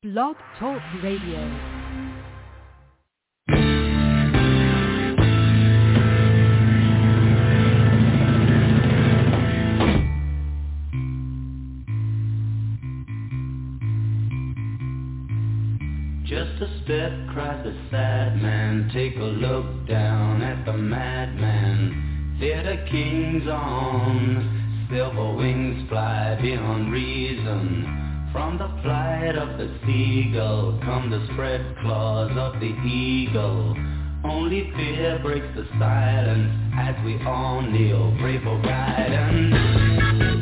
Blog Talk Radio. Just a step, cries the sad man. Take a look down at the madman. Theater kings on silver wings fly beyond reason. From the flight of the seagull come the spread claws of the eagle. Only fear breaks the silence as we all kneel, pray for guidance.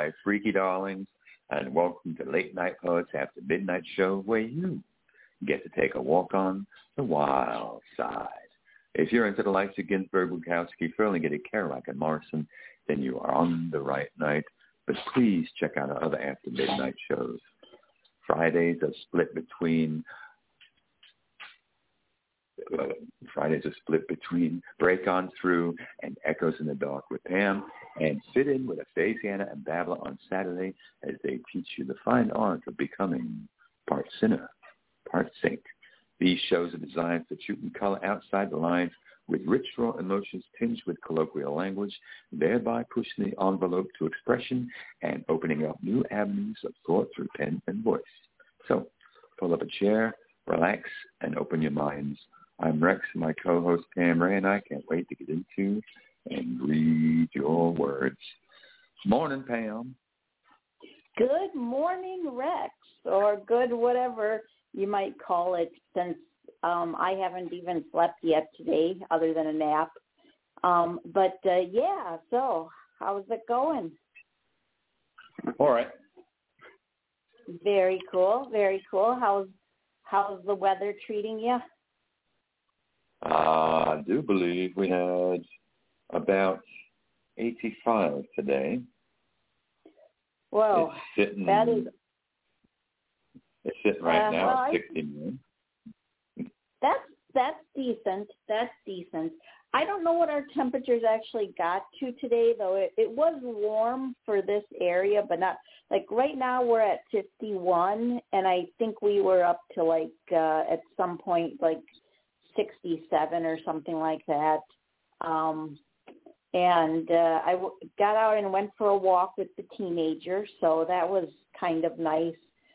my freaky darlings, and welcome to Late Night Poets After Midnight Show, where you get to take a walk on the wild side. If you're into the likes of Ginsberg, Bukowski, Ferlinghetti, Kerouac, and Morrison, then you are on the right night. But please check out our other After Midnight shows. Fridays are split between Break On Through and Echoes in the Dark with Pam, and Fit In with Aphasiana and Babbler on Saturday as they teach you the fine art of becoming part sinner, part saint. These shows are designed for truth and color outside the lines with rich, raw emotions tinged with colloquial language, thereby pushing the envelope to expression and opening up new avenues of thought through pen and voice. So pull up a chair, relax, and open your minds. I'm Rex, my co-host Pam Ray, and I can't wait to get into and read your words. Morning, Pam. Good morning, Rex, or good whatever you might call it, since I haven't even slept yet today other than a nap. So how's it going? All right. Very cool, very cool. How's the weather treating you? I do believe we had about 85 today. Well, it's sitting right now at 69. That's decent. That's decent. I don't know what our temperatures actually got to today, though. It was warm for this area, but not like right now we're at 51, and I think we were up to at some point 67 or something like that. I got out and went for a walk with the teenager, so that was kind of nice.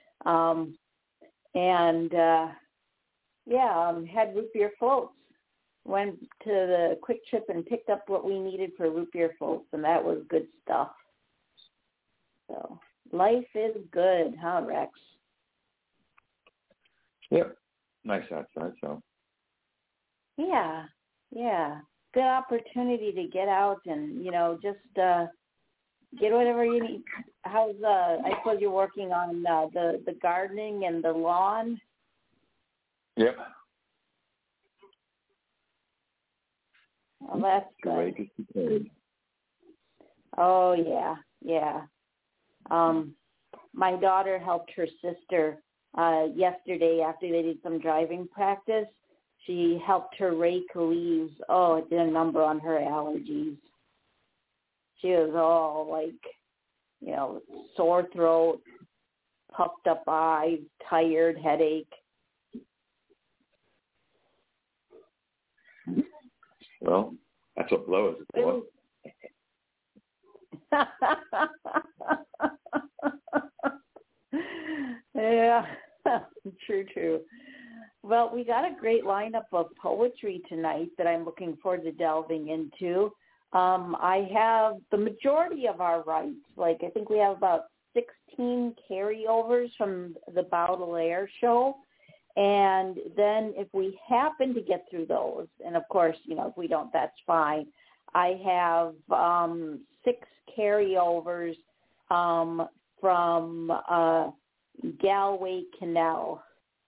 Had root beer floats. Went to the Quick Trip and picked up what we needed for root beer floats, and that was good stuff. So life is good, huh, Rex? Yep. Nice outside, so. Yeah. Good opportunity to get out and, just get whatever you need. How's, I suppose you're working on the gardening and the lawn? Yep. Well, that's good. Oh, yeah. My daughter helped her sister yesterday after they did some driving practice. She helped her rake leaves. Oh, it did a number on her allergies. She was all sore throat, puffed up eyes, tired, headache. Well, that's what blows is for. Yeah, true. Well, we got a great lineup of poetry tonight that I'm looking forward to delving into. I have the majority of our rights. I think we have about 16 carryovers from the Baudelaire show. And then if we happen to get through those, and of course, if we don't, that's fine. I have 6 carryovers from Galway Canal.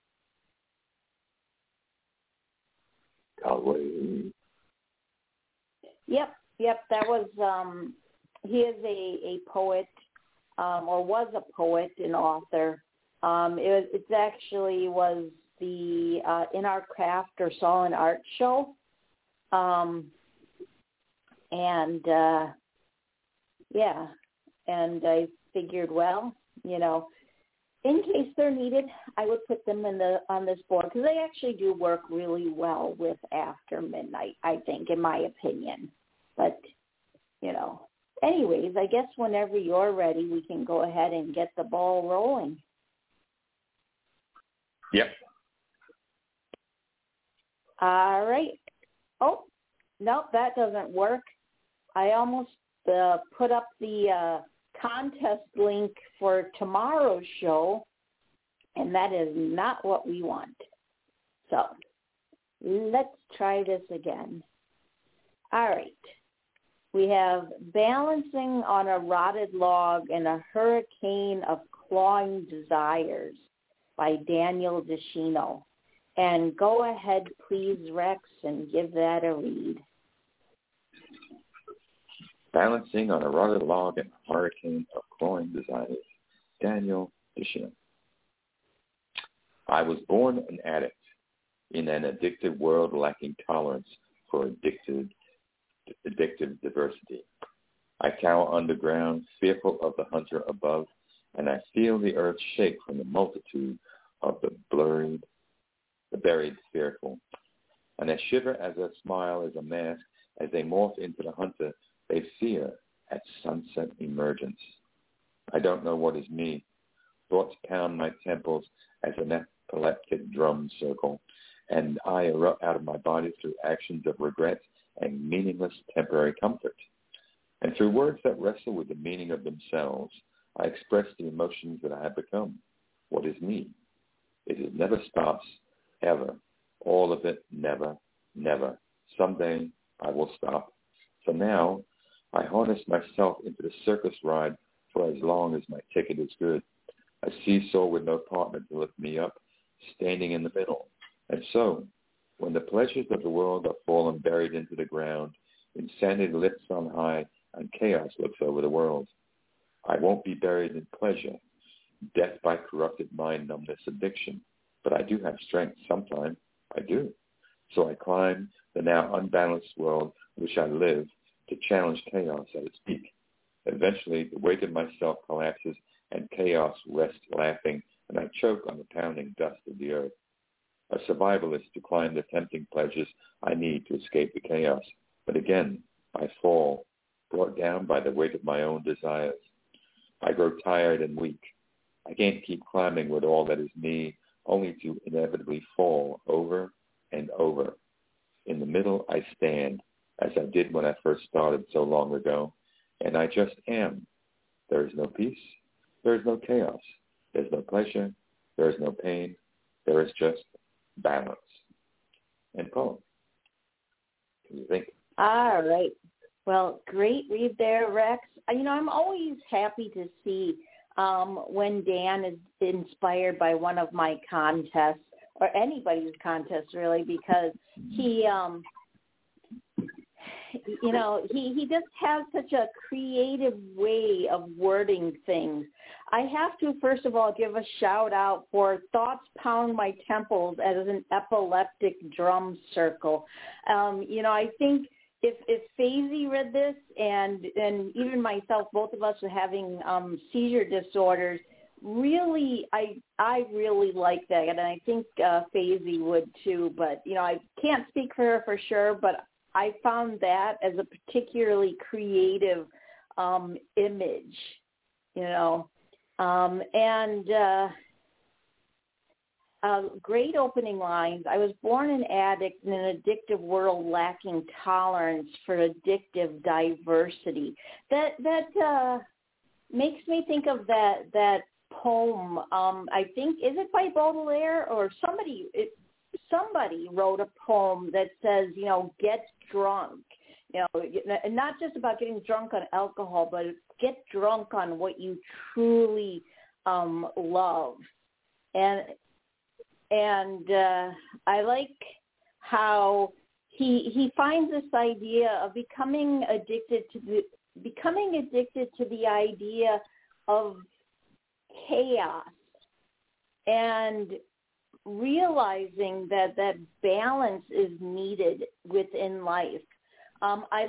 Galway. Yep. That was, he is a poet, or was a poet and author. It actually was the In Our Craft or Saw and Art show. And I figured, in case they're needed, I would put them on this board because they actually do work really well with After Midnight, I think, in my opinion. But, anyways, I guess whenever you're ready, we can go ahead and get the ball rolling. Yep. All right. Oh, no, that doesn't work. I almost put up the contest link for tomorrow's show, and that is not what we want. So let's try this again. All right. We have Balancing on a Rotted Log in a Hurricane of Clawing Desires by Daniel DeShino. And go ahead, please, Rex, and give that a read. Balancing on a Rotted Log in a Hurricane of Clawing Desires, Daniel DeShino. I was born an addict in an addictive world lacking tolerance for addictive diversity. I cower underground, fearful of the hunter above, and I feel the earth shake from the multitude of the buried fearful. And I shiver as I smile as a mask, as they morph into the hunter they fear at sunset emergence. I don't know what is me. Thoughts pound my temples as an epileptic drum circle, and I erupt out of my body through actions of regret and meaningless temporary comfort. And through words that wrestle with the meaning of themselves, I express the emotions that I have become. What is me? It never stops, ever. All of it, never, never. Someday I will stop. For now, I harness myself into the circus ride for as long as my ticket is good. A seesaw with no partner to lift me up, standing in the middle. And so, when the pleasures of the world are fallen buried into the ground, insanity lifts on high and chaos looks over the world. I won't be buried in pleasure, death by corrupted mind numbness addiction, but I do have strength sometime. I do. So I climb the now unbalanced world which I live to challenge chaos at its peak. Eventually, the weight of myself collapses and chaos rests laughing, and I choke on the pounding dust of the earth. A survivalist to climb the tempting pleasures I need to escape the chaos. But again, I fall, brought down by the weight of my own desires. I grow tired and weak. I can't keep climbing with all that is me, only to inevitably fall over and over. In the middle I stand, as I did when I first started so long ago, and I just am. There is no peace. There is no chaos. There's no pleasure. There is no pain. There is just balance. And poem. What do you think? All right. Well, great read there, Rex. I'm always happy to see when Dan is inspired by one of my contests, or anybody's contest, really, because he just has such a creative way of wording things. I have to, first of all, give a shout out for Thoughts Pound My Temples as an epileptic drum circle. I think if Faisy read this and even myself, both of us are having seizure disorders, really, I really like that, and I think Faisy would too. But I can't speak for her for sure, but I found that as a particularly creative image, great opening lines. I was born an addict in an addictive world lacking tolerance for addictive diversity. That makes me think of that poem. I think, is it by Baudelaire or somebody? Somebody wrote a poem that says, get drunk, and not just about getting drunk on alcohol, but get drunk on what you truly love. And I like how he finds this idea of becoming addicted to the idea of chaos and realizing that balance is needed within life. I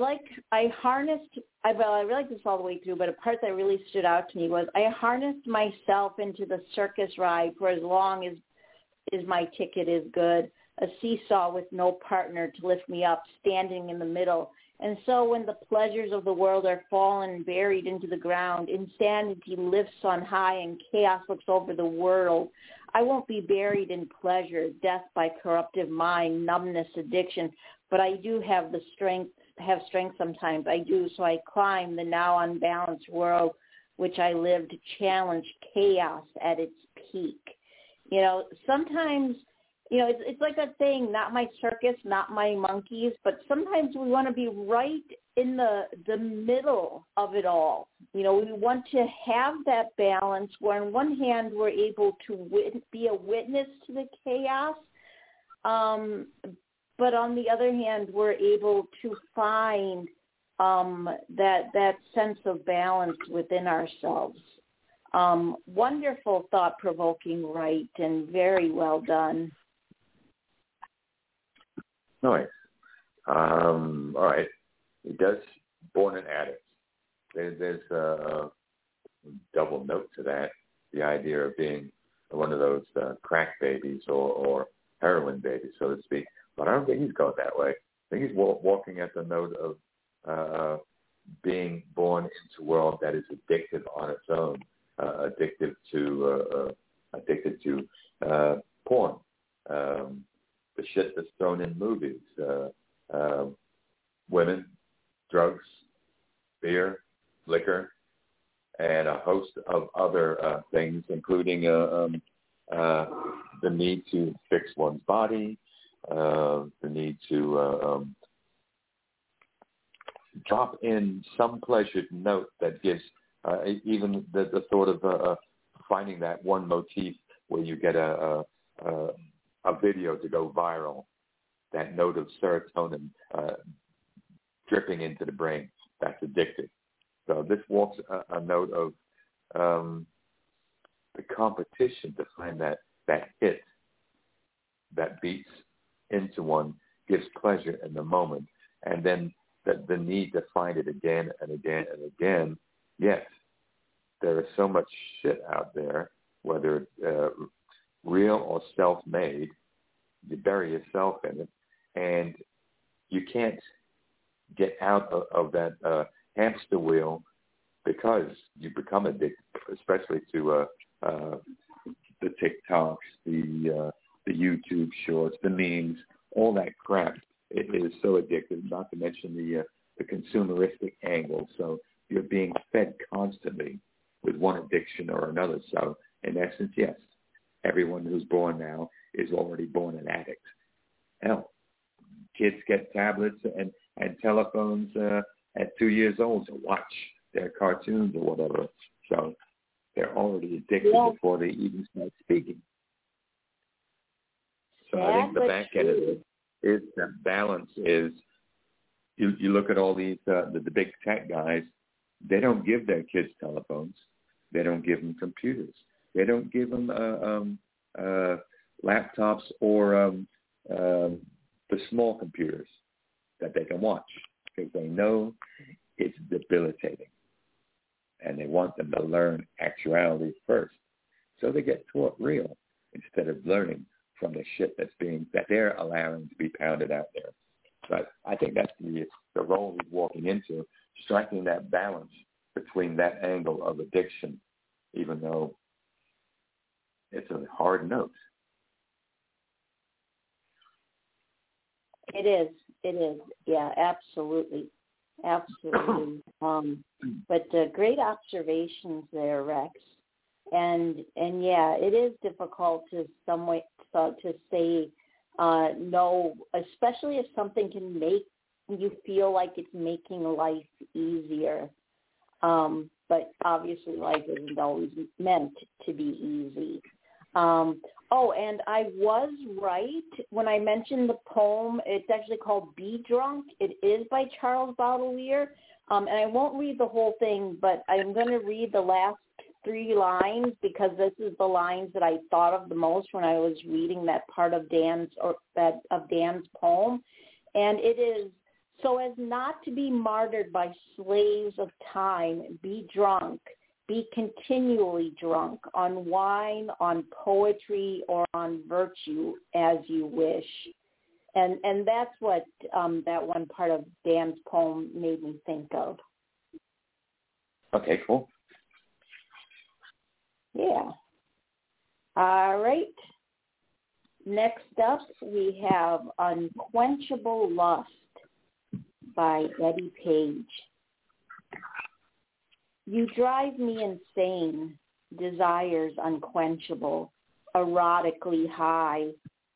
read this all the way through, but a part that really stood out to me was I harnessed myself into the circus ride for as long as my ticket is good, a seesaw with no partner to lift me up, standing in the middle. And so when the pleasures of the world are fallen and buried into the ground, insanity lifts on high and chaos looks over the world. I won't be buried in pleasure, death by corruptive mind, numbness, addiction, but I do have strength sometimes. I do. So I climb the now unbalanced world, which I live to challenge chaos at its peak. Sometimes, it's like that saying, not my circus, not my monkeys, but sometimes we want to be right in the middle of it all. We want to have that balance where on one hand we're able to be a witness to the chaos, but on the other hand we're able to find that sense of balance within ourselves. Wonderful, thought-provoking write, and very well done. Nice. All right. He does Born an Addict. There's a double note to that, the idea of being one of those crack babies or heroin babies, so to speak. But I don't think he's going that way. I think he's walking at the note of being born into a world that is addictive on its own, addicted to porn, the shit that's thrown in movies, women, drugs, beer, liquor, and a host of other things, including the need to fix one's body, the need to drop in some pleasured note that gives even the thought of finding that one motif where you get a video to go viral, that note of serotonin dripping into the brain. That's addictive. So this walks a note of the competition to find that hit that beats into one, gives pleasure in the moment, and then the need to find it again and again and again. Yet there is so much shit out there, whether it's real or self-made, you bury yourself in it, and you can't get out of that hamster wheel because you become addicted, especially to the TikToks, the YouTube shorts, the memes, all that crap. It is so addictive, not to mention the consumeristic angle. So you're being fed constantly with one addiction or another. So in essence, yes, everyone who's born now is already born an addict. Hell, kids get tablets and telephones at 2 years old to watch their cartoons or whatever. So they're already addicted before they even start speaking. So I think the back end of it is that balance is, you look at all these, the big tech guys, they don't give their kids telephones. They don't give them computers. They don't give them laptops or the small computers that they can watch because they know it's debilitating. And they want them to learn actuality first. So they get taught real instead of learning from the shit that they're allowing to be pounded out there. But I think that's the role he's walking into, striking that balance between that angle of addiction, even though it's a hard note. It is. Yeah, absolutely. But great observations there, Rex. And yeah, it is difficult to say no, especially if something can make you feel like it's making life easier. But obviously life isn't always meant to be easy. And I was right when I mentioned the poem. It's actually called Be Drunk. It is by Charles Baudelaire. And I won't read the whole thing, but I'm going to read the last 3 lines because this is the lines that I thought of the most when I was reading that part of Dan's poem. And it is, so as not to be martyred by slaves of time, be drunk. Be continually drunk on wine, on poetry, or on virtue as you wish. And that's what that one part of Dan's poem made me think of. Okay, cool. Yeah. All right. Next up, we have Unquenchable Lust by Eddie Page. You drive me insane, desires unquenchable, erotically high,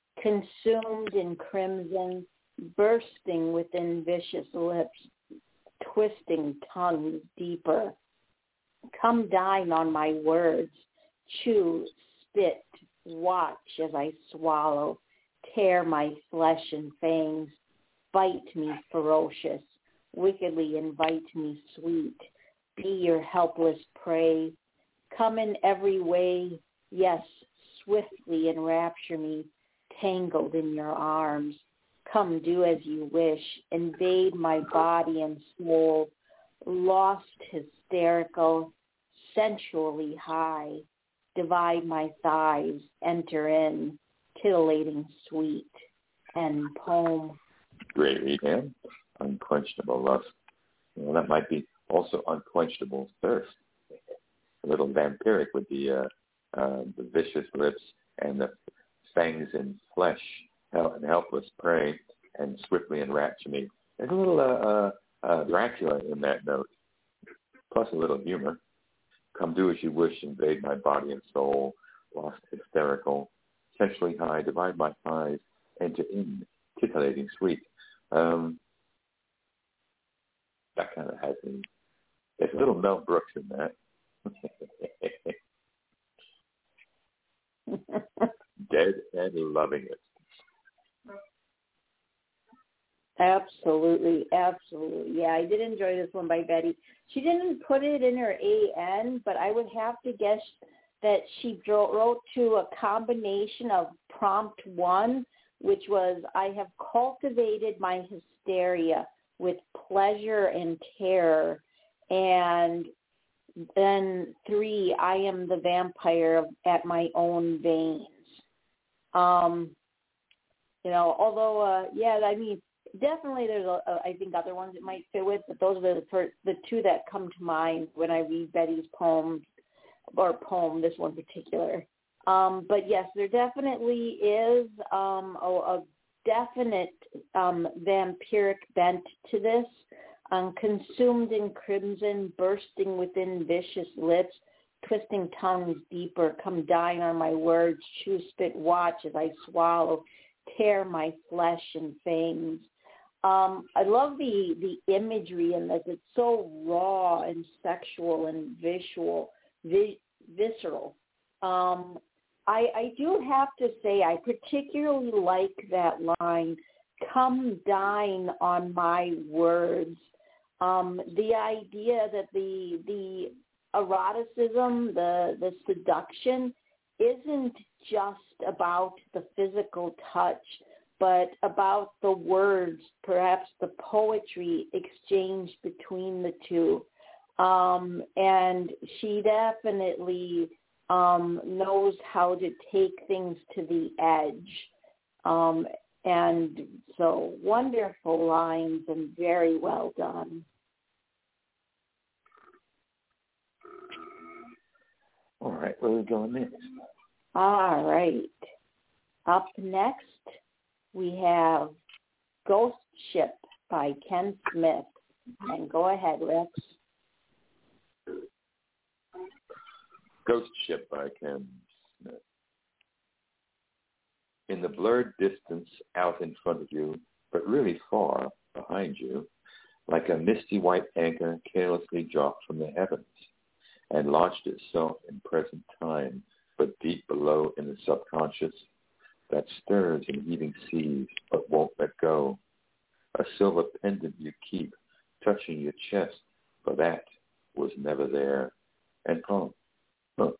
consumed in crimson, bursting within vicious lips, twisting tongues deeper. Come dine on my words, chew, spit, watch as I swallow, tear my flesh and fangs, bite me ferocious, wickedly invite me sweet, be your helpless prey. Come in every way, yes, swiftly enrapture me, tangled in your arms. Come do as you wish, invade my body and soul, lost, hysterical, sensually high, divide my thighs, enter in, titillating sweet, and poem. Great read, Anne. Unquenchable lust. Well, that might be also unquenchable thirst. A little vampiric with the vicious lips and the fangs in flesh and helpless prey, and swiftly enrapture me. There's a little Dracula in that note, plus a little humor. Come do as you wish, invade my body and soul, lost, hysterical, sensually high, divide my thighs, enter in, titillating sweet. That kind of has me. There's a little Mel Brooks in that. Dead and loving it. Absolutely, absolutely. Yeah, I did enjoy this one by Betty. She didn't put it in her AN, but I would have to guess that she wrote to a combination of prompt 1, which was, I have cultivated my hysteria with pleasure and terror, and then 3, I am the vampire at my own veins. Although, I mean, definitely there's, I think, other ones it might fit with, but those are the 2 that come to mind when I read Betty's poem, this one particular. But yes, there definitely is a definite vampiric bent to this. Consumed in crimson, bursting within vicious lips, twisting tongues deeper, come dine on my words, chew, spit, watch as I swallow, tear my flesh and fangs. I love the imagery in this. It's so raw and sexual and visceral. I do have to say I particularly like that line, come dine on my words. The idea that the eroticism, the seduction isn't just about the physical touch, but about the words, perhaps the poetry exchanged between the two. And she definitely knows how to take things to the edge. And so wonderful lines and very well done. All right, where are we going next? All right. Up next, we have Ghost Ship by Ken Smith. And go ahead, Rex. Ghost Ship by Ken Smith. In the blurred distance out in front of you, but really far behind you, like a misty white anchor carelessly dropped from the heavens and lodged itself in present time, but deep below in the subconscious, that stirs in heaving seas but won't let go. A silver pendant you keep touching your chest, for that was never there. And poem. Huh.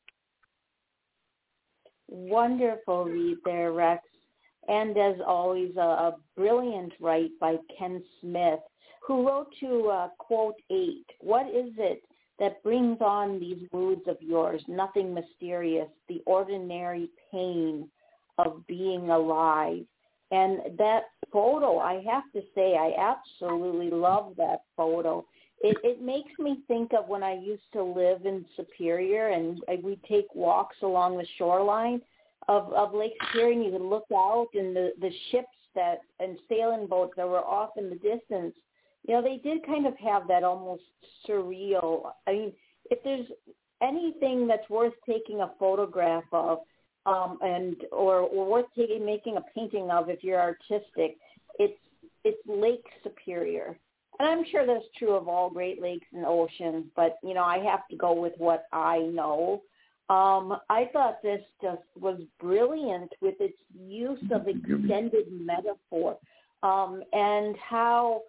Wonderful read there, Rex. And as always, a brilliant write by Ken Smith, who wrote to quote 8, what is it that brings on these moods of yours? Nothing mysterious, the ordinary pain of being alive. And that photo, I have to say, I absolutely love that photo. It makes me think of when I used to live in Superior, and we'd take walks along the shoreline of Lake Superior, and you could look out, and the ships and sailing boats that were off in the distance, they did kind of have that almost surreal. I mean, if there's anything that's worth taking a photograph of, or worth making a painting of if you're artistic, it's Lake Superior. and I'm sure that's true of all Great Lakes and oceans, but, I have to go with what I know. I thought this just was brilliant with its use of extended metaphor, and how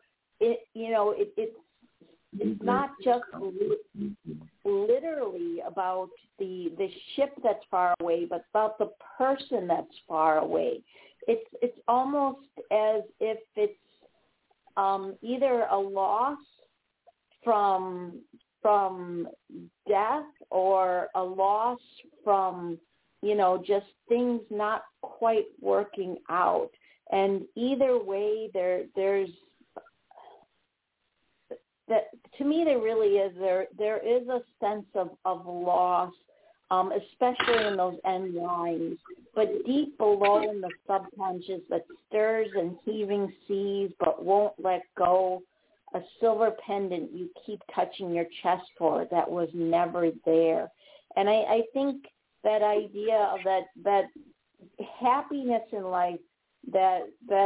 it's not just literally about the ship that's far away, but about the person that's far away. It's almost as if it's either a loss from death or a loss from, just things not quite working out. And either way, there's that, to me, there really is. There is a sense of loss, especially in those end lines. But deep below in the subconscious that stirs and heaving seas but won't let go, a silver pendant you keep touching your chest for that was never there. And I think that idea of that happiness in life that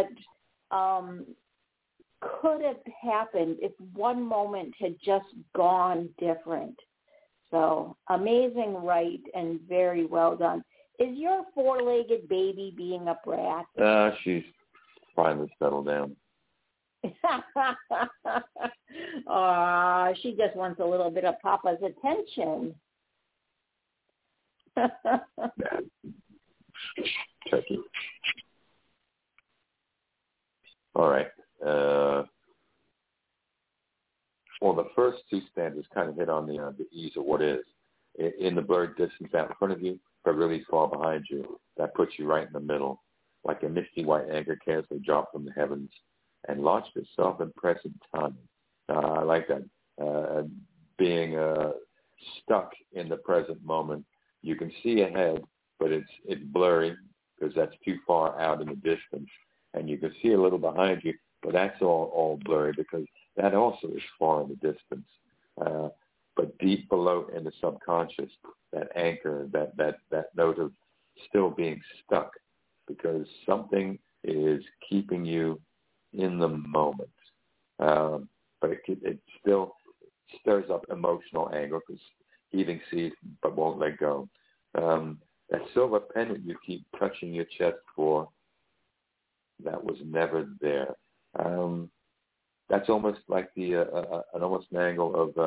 could have happened if one moment had just gone different. So amazing, right, and very well done. Is your four-legged baby being a brat? She's finally settled down. She just wants a little bit of Papa's attention. Chucky. All right. Well, the first two stanzas kind of hit on the ease of what is. In the blurred distance out in front of you, but really far behind you, that puts you right in the middle, like a misty white anchor carelessly dropped from the heavens and launched itself in present time. I like that. Being stuck in the present moment. You can see ahead, but it's blurry because that's too far out in the distance. And you can see a little behind you, but that's all blurry because that also is far in the distance. But deep below in the subconscious, that anchor, that note of still being stuck because something is keeping you in the moment. But it still stirs up emotional anger because heaving seas but won't let go. That silver pendant you keep touching your chest for, that was never there. That's almost like an almost an angle of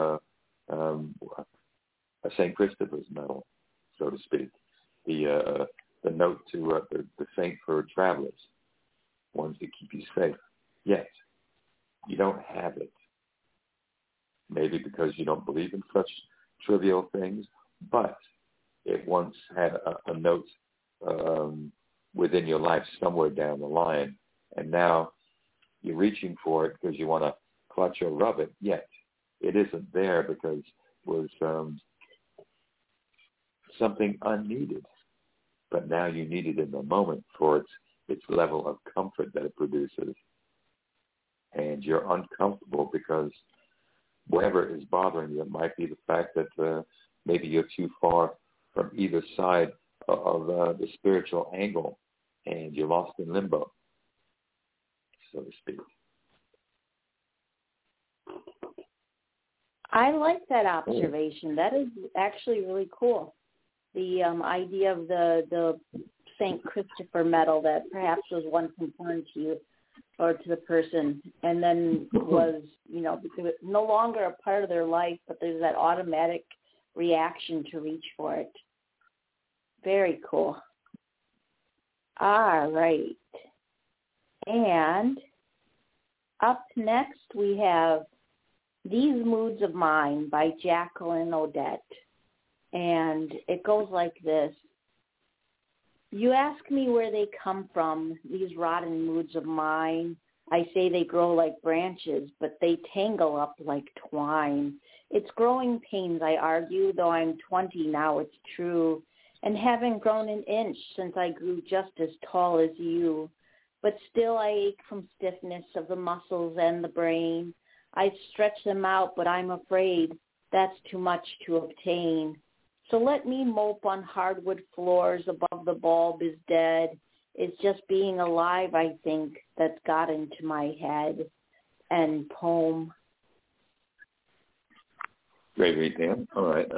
a St. Christopher's medal, so to speak. The note to the saint for travelers, ones to keep you safe. Yet you don't have it. Maybe because you don't believe in such trivial things, but it once had a note within your life somewhere down the line, and now you're reaching for it because you want to clutch or rub it, yet it isn't there because it was something unneeded. But now you need it in the moment for its level of comfort that it produces. And you're uncomfortable because whatever is bothering you, it might be the fact that maybe you're too far from either side of the spiritual angle and you're lost in limbo, so to speak. I like that observation. That is actually really cool. The idea of the St. Christopher medal that perhaps was once important to you or to the person and then was, because it's no longer a part of their life, but there's that automatic reaction to reach for it. Very cool. All right. And up next we have These Moods of Mine by Jacqueline Odette. And it goes like this. You ask me where they come from, these rotten moods of mine. I say they grow like branches, but they tangle up like twine. It's growing pains, I argue, though I'm 20 now, it's true, and haven't grown an inch since I grew just as tall as you. But still I ache from stiffness of the muscles and the brain. I stretch them out, but I'm afraid that's too much to obtain. So let me mope on hardwood floors above the bulb is dead. It's just being alive, I think, that's got into my head. end poem. Great read, Pam. All right.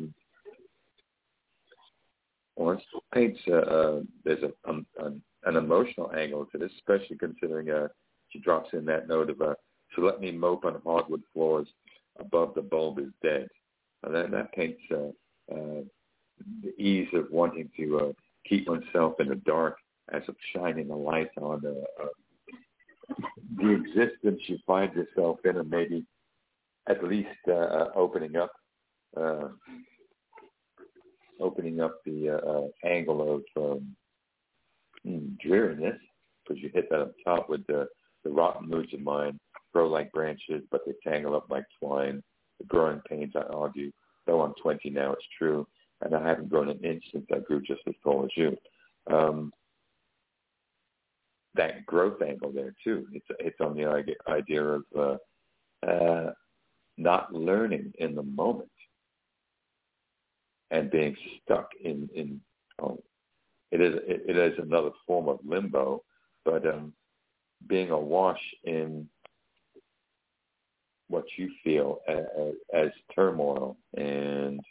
Lawrence paints there's an emotional angle to this, especially considering she drops in that note of so let me mope on hardwood floors above the bulb is dead. That paints the ease of wanting to keep oneself in the dark as of shining a light on the existence you find yourself in, and maybe at least opening up the angle of dreariness, because you hit that up top with the rotten moods of mine grow like branches, but they tangle up like twine. The growing pains, I argue, though I'm 20 now, it's true, and I haven't grown an inch since I grew just as tall as you. That growth angle there too. It's on the idea of not learning in the moment and being stuck in it is another form of limbo, but being awash in what you feel as turmoil and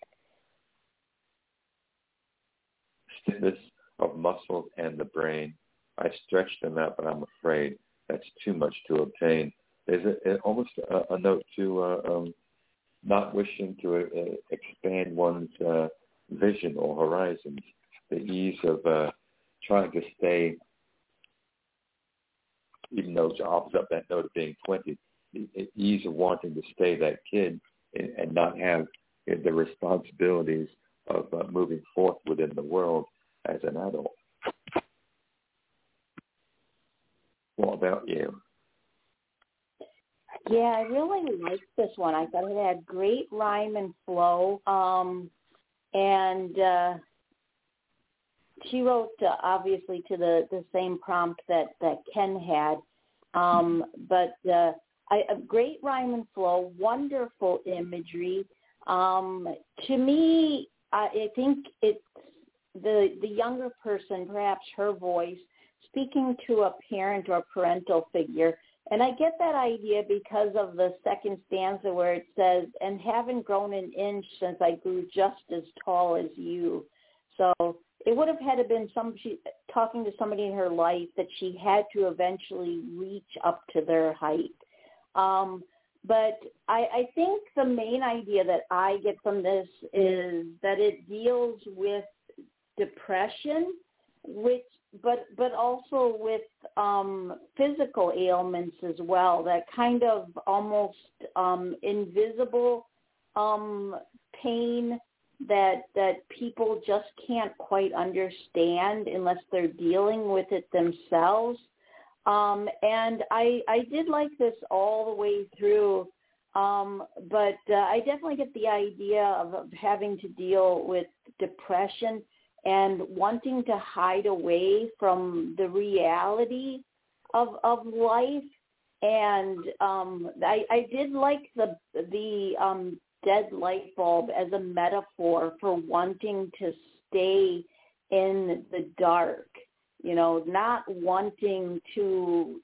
stiffness of muscles and the brain. I stretched them out, but I'm afraid that's too much to obtain. There's almost a note to not wishing to expand one's vision or horizons, the ease of trying to stay, even though it offers up that note of being 20, the ease of wanting to stay that kid and not have the responsibilities of moving forth within the world as an adult. What about you? Yeah, I really liked this one. I thought it had great rhyme and flow. And she wrote, obviously, to the same prompt that Ken had. But a great rhyme and flow, wonderful imagery. To me, I think it's the younger person, perhaps her voice, speaking to a parent or parental figure. And I get that idea because of the second stanza where it says, and haven't grown an inch since I grew just as tall as you. So it would have had to been talking to somebody in her life that she had to eventually reach up to their height. But I think the main idea that I get from this is that it deals with depression, but also with physical ailments as well, that kind of almost invisible pain that people just can't quite understand unless they're dealing with it themselves. And I did like this all the way through, but I definitely get the idea of having to deal with depression and wanting to hide away from the reality of life. And I did like the dead light bulb as a metaphor for wanting to stay in the dark, not wanting to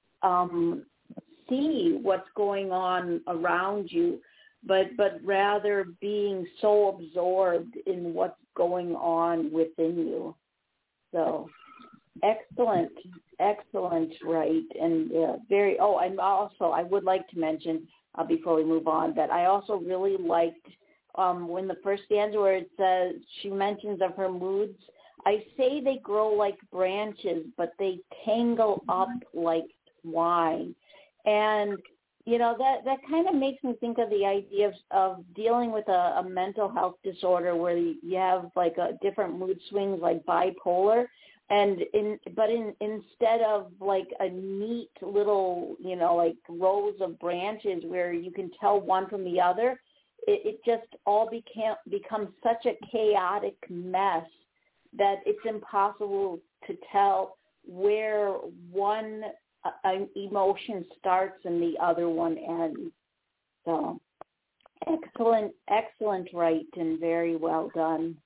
see what's going on around you, but rather being so absorbed in what's going on within you. So excellent right. And I would like to mention before we move on that I also really liked when the first stanza where it says, she mentions of her moods, I say they grow like branches, but they tangle up like twine. And that kind of makes me think of the idea of dealing with a mental health disorder where you have like a different mood swings, like bipolar, and instead of like a neat little like rows of branches where you can tell one from the other, it just all becomes such a chaotic mess that it's impossible to tell where one emotion starts and the other one ends. So excellent right, and very well done.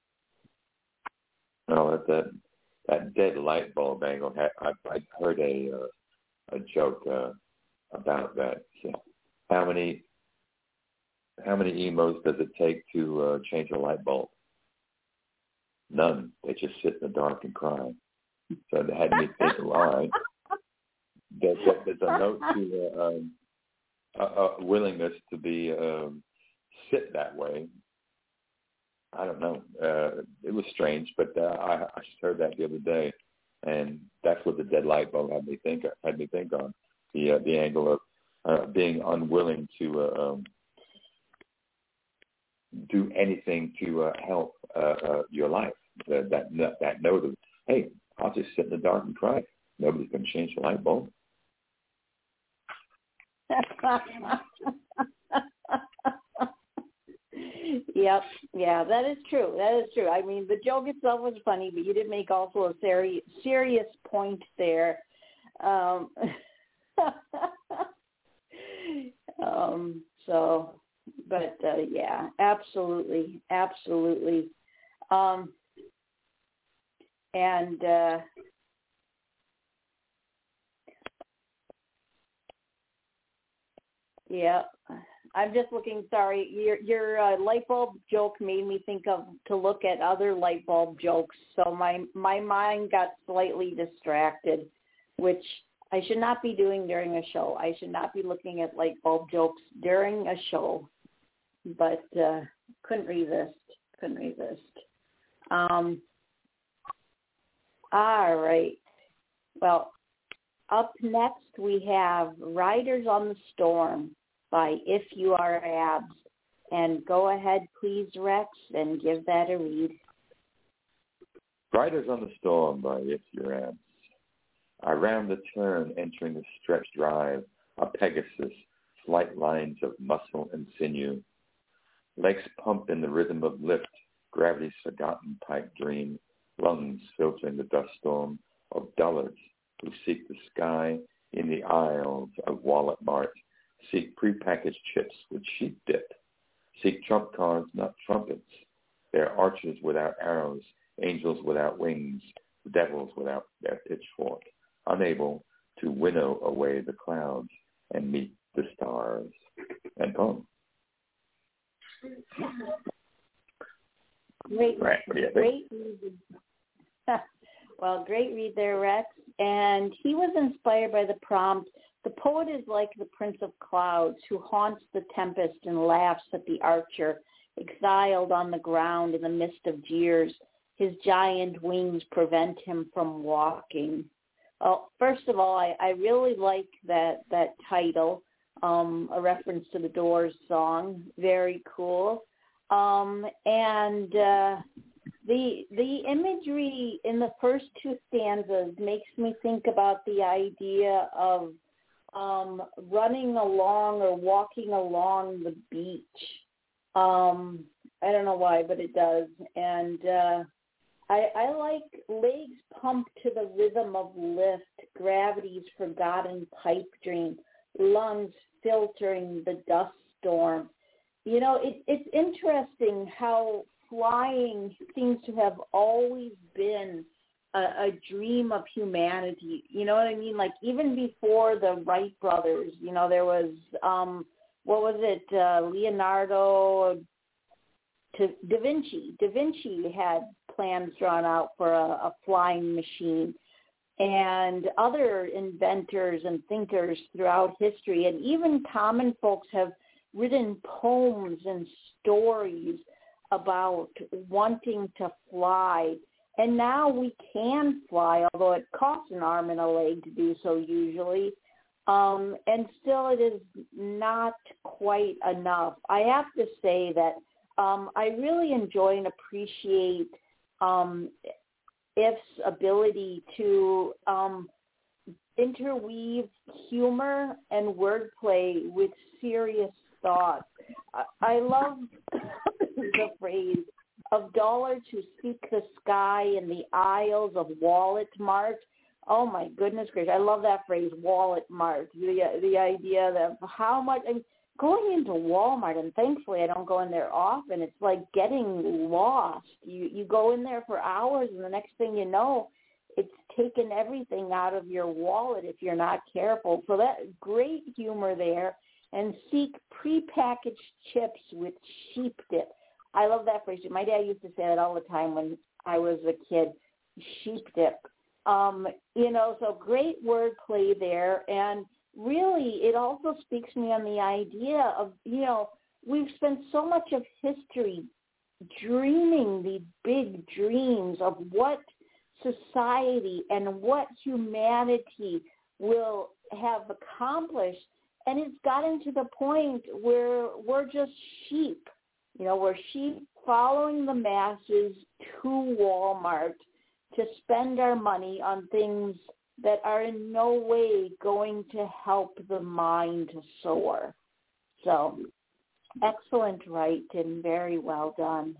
Oh, that dead light bulb angle. I heard a joke about that. So how many emos does it take to change a light bulb? None. They just sit in the dark and cry. So it had me think, all right, there's a note to a willingness to be sit that way. I don't know. It was strange, but I just heard that the other day, and that's what the dead light bulb had me think on the angle of being unwilling to do anything to help your life. That note of, hey, I'll just sit in the dark and cry. Nobody's going to change the light bulb. Yep. Yeah, that is true. I mean, the joke itself was funny, but you did make also a very serious point there. Yeah, absolutely. Yeah. I'm just looking. Sorry, your light bulb joke made me think to look at other light bulb jokes. So my mind got slightly distracted, which I should not be doing during a show. I should not be looking at light bulb jokes during a show, but couldn't resist. All right. Well, up next we have Riders on the Storm by If You Are Abs. And go ahead, please, Rex, and give that a read. Riders on the Storm by If You Are Abs. I round the turn, entering the stretch drive, a Pegasus, slight lines of muscle and sinew. Legs pump in the rhythm of lift, gravity's forgotten pipe dream, lungs filtering the dust storm of dullards who seek the sky in the aisles of Wallet Mart, seek prepackaged chips with sheep dip, seek trump cards, not trumpets. They're archers without arrows, angels without wings, devils without their pitchfork, unable to winnow away the clouds and meet the stars. And poem. Great. Right. What do you think? Great. Well, great read there, Rex. And he was inspired by the prompt, the poet is like the Prince of Clouds who haunts the tempest and laughs at the archer, exiled on the ground in the mist of jeers. His giant wings prevent him from walking. Well, first of all, I really like that title, a reference to the Doors song. Very cool. And the imagery in the first two stanzas makes me think about the idea of running along or walking along the beach. I don't know why, but it does. And I like legs pumped to the rhythm of lift, gravity's forgotten pipe dream, lungs filtering the dust storm. You know, it's interesting how flying seems to have always been a dream of humanity. You know what I mean? Like even before the Wright brothers, you know, there was, Leonardo da Vinci. Da Vinci had plans drawn out for a flying machine, and other inventors and thinkers throughout history, and even common folks have written poems and stories about wanting to fly. And now we can fly, although it costs an arm and a leg to do so usually. And still it is not quite enough. I have to say that I really enjoy and appreciate If's ability to interweave humor and wordplay with serious thought. I love the phrase of dollars who seek the sky in the aisles of Wallet Mart. Oh my goodness gracious! I love that phrase, Wallet Mart. The idea that how much going into Walmart, and thankfully I don't go in there often. It's like getting lost. You go in there for hours, and the next thing you know, it's taken everything out of your wallet if you're not careful. So that great humor there. And seek prepackaged chips with sheep dip. I love that phrase. My dad used to say that all the time when I was a kid, sheep dip. So great wordplay there. And really, it also speaks to me on the idea of, we've spent so much of history dreaming these big dreams of what society and what humanity will have accomplished. And it's gotten to the point where we're just sheep. We're sheep following the masses to Walmart to spend our money on things that are in no way going to help the mind soar. So, excellent writing, very well done.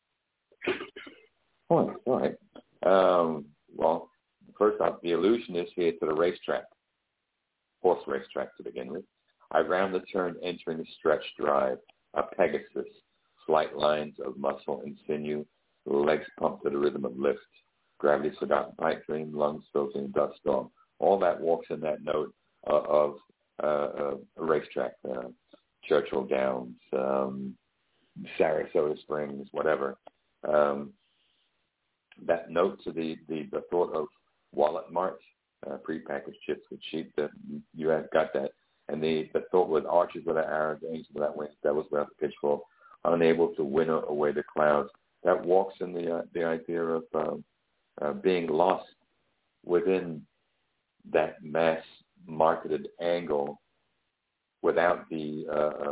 All right. Well, first off, the allusion is here to the racetrack. Horse racetrack to begin with. I round the turn entering the stretch drive, a Pegasus, slight lines of muscle and sinew, legs pumped to the rhythm of lift, gravity forgotten, pipe dream, lungs filtering dust storm. All that walks in that note of a racetrack, Churchill Downs, Sarasota Springs, whatever. That note to the thought of Wallet Mart, prepackaged chips with sheep, that you have got that. And the thought with archers without arrows, angels without wings, devils without the pitchfork, unable to winnow away the clouds. That walks in the idea of being lost within that mass-marketed angle without the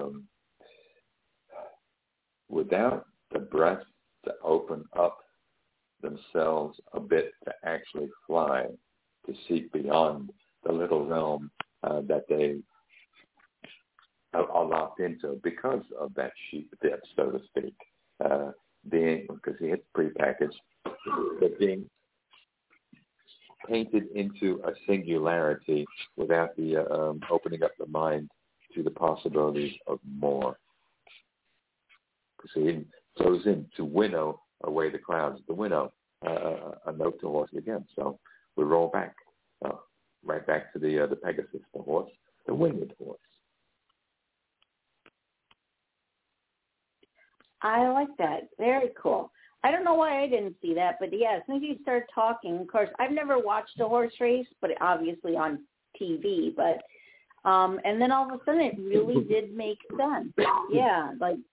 breath to open up themselves a bit to actually fly, to seek beyond the little realm that they are locked into because of that sheep dip, so to speak. Because it's prepackaged, but being painted into a singularity without the opening up the mind to the possibilities of more. Because he goes in to winnow away the clouds, to winnow a note to horse again. So we roll back, right back to the Pegasus, the horse, the winged horse. I like that. Very cool. I don't know why I didn't see that, but yeah, as soon as you start talking, of course, I've never watched a horse race, but obviously on TV, but, and then all of a sudden it really did make sense. Yeah,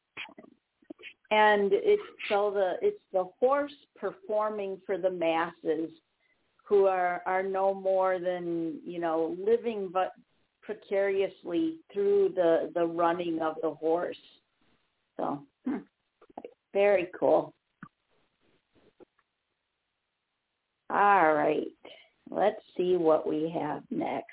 and it's the horse performing for the masses who are no more than, living but precariously through the running of the horse. So, very cool. All right. Let's see what we have next.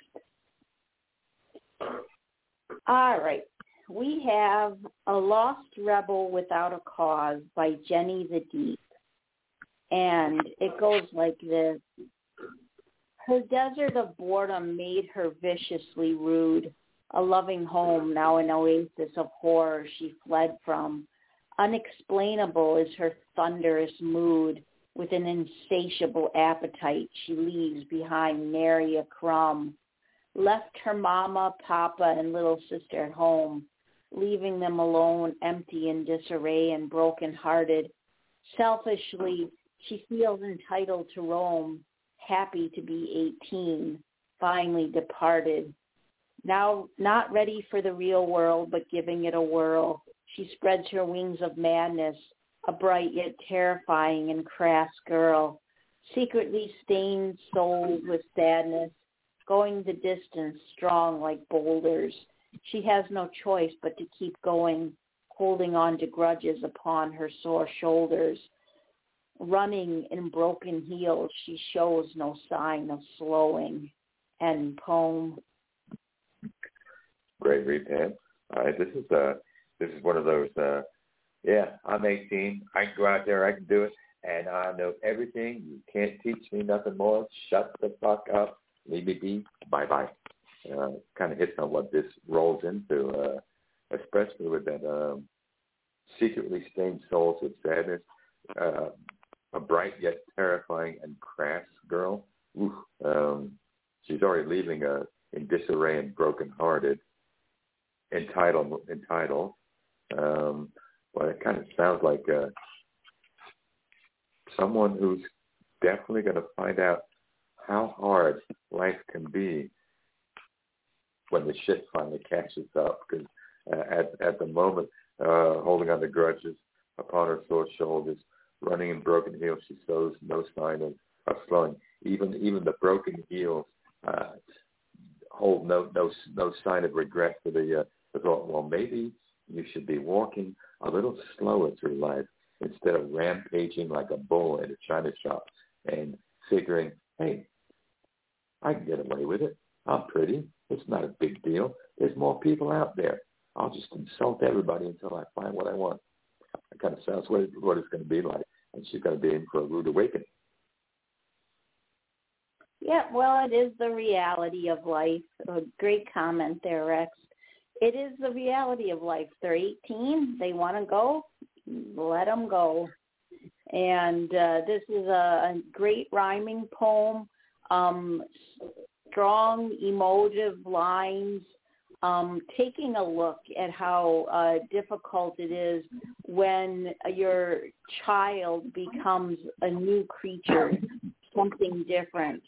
All right. We have A Lost Rebel Without a Cause by Jenny the Deep. And it goes like this. Her desert of boredom made her viciously rude. A loving home, now an oasis of horror she fled from. Unexplainable is her thunderous mood. With an insatiable appetite, she leaves behind nary a crumb. Left her mama, papa, and little sister at home, leaving them alone, empty in disarray and broken-hearted. Selfishly, she feels entitled to roam, happy to be 18, finally departed. Now not ready for the real world, but giving it a whirl, she spreads her wings of madness, a bright yet terrifying and crass girl, secretly stained souls with sadness, going the distance, strong like boulders. She has no choice but to keep going, holding on to grudges upon her sore shoulders. Running in broken heels, she shows no sign of slowing. End poem. Great read, Pam. All right, this is one of those. I'm 18. I can go out there. I can do it, and I know everything. You can't teach me nothing more. Shut the fuck up. Leave me be. Bye bye. Kind of hits on what this rolls into, especially with that secretly stained souls with sadness. A bright yet terrifying and crass girl. she's already leaving in disarray and brokenhearted. Entitled. Well, it kind of sounds like someone who's definitely going to find out how hard life can be when the shit finally catches up. Because at the moment, holding on to grudges upon her sore shoulders, running in broken heels, she shows no sign of slowing. Even the broken heels hold no sign of regret for the thought. Well, maybe you should be walking a little slower through life instead of rampaging like a bull in a china shop and figuring, hey, I can get away with it. I'm pretty. It's not a big deal. There's more people out there. I'll just insult everybody until I find what I want. That kind of sounds what it's going to be like. And she's going to be in for a rude awakening. Yeah, well, it is the reality of life. A great comment there, Rex. It is the reality of life. They're 18. They want to go. Let them go. And this is a great rhyming poem. Strong, emotive lines. Taking a look at how difficult it is when your child becomes a new creature, something different,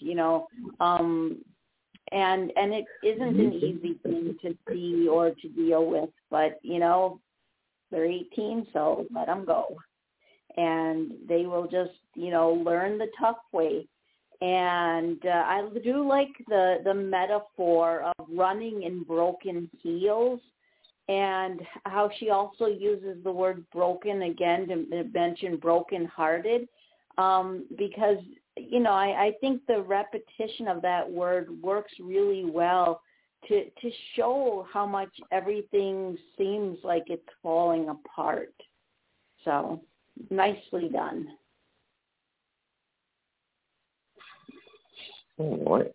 and it isn't an easy thing to see or to deal with, but, they're 18, so let them go. And they will just, learn the tough way. And I do like the metaphor of running in broken heels, and how she also uses the word broken again to mention broken-hearted, because, I think the repetition of that word works really well to show how much everything seems like it's falling apart. So, nicely done. All right.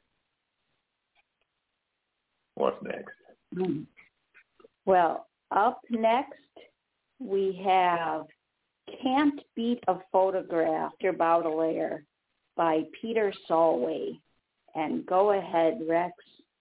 What's next? Well, up next, we have Can't Beat a Photograph, Dr. Baudelaire, by Peter Solway. And go ahead, Rex.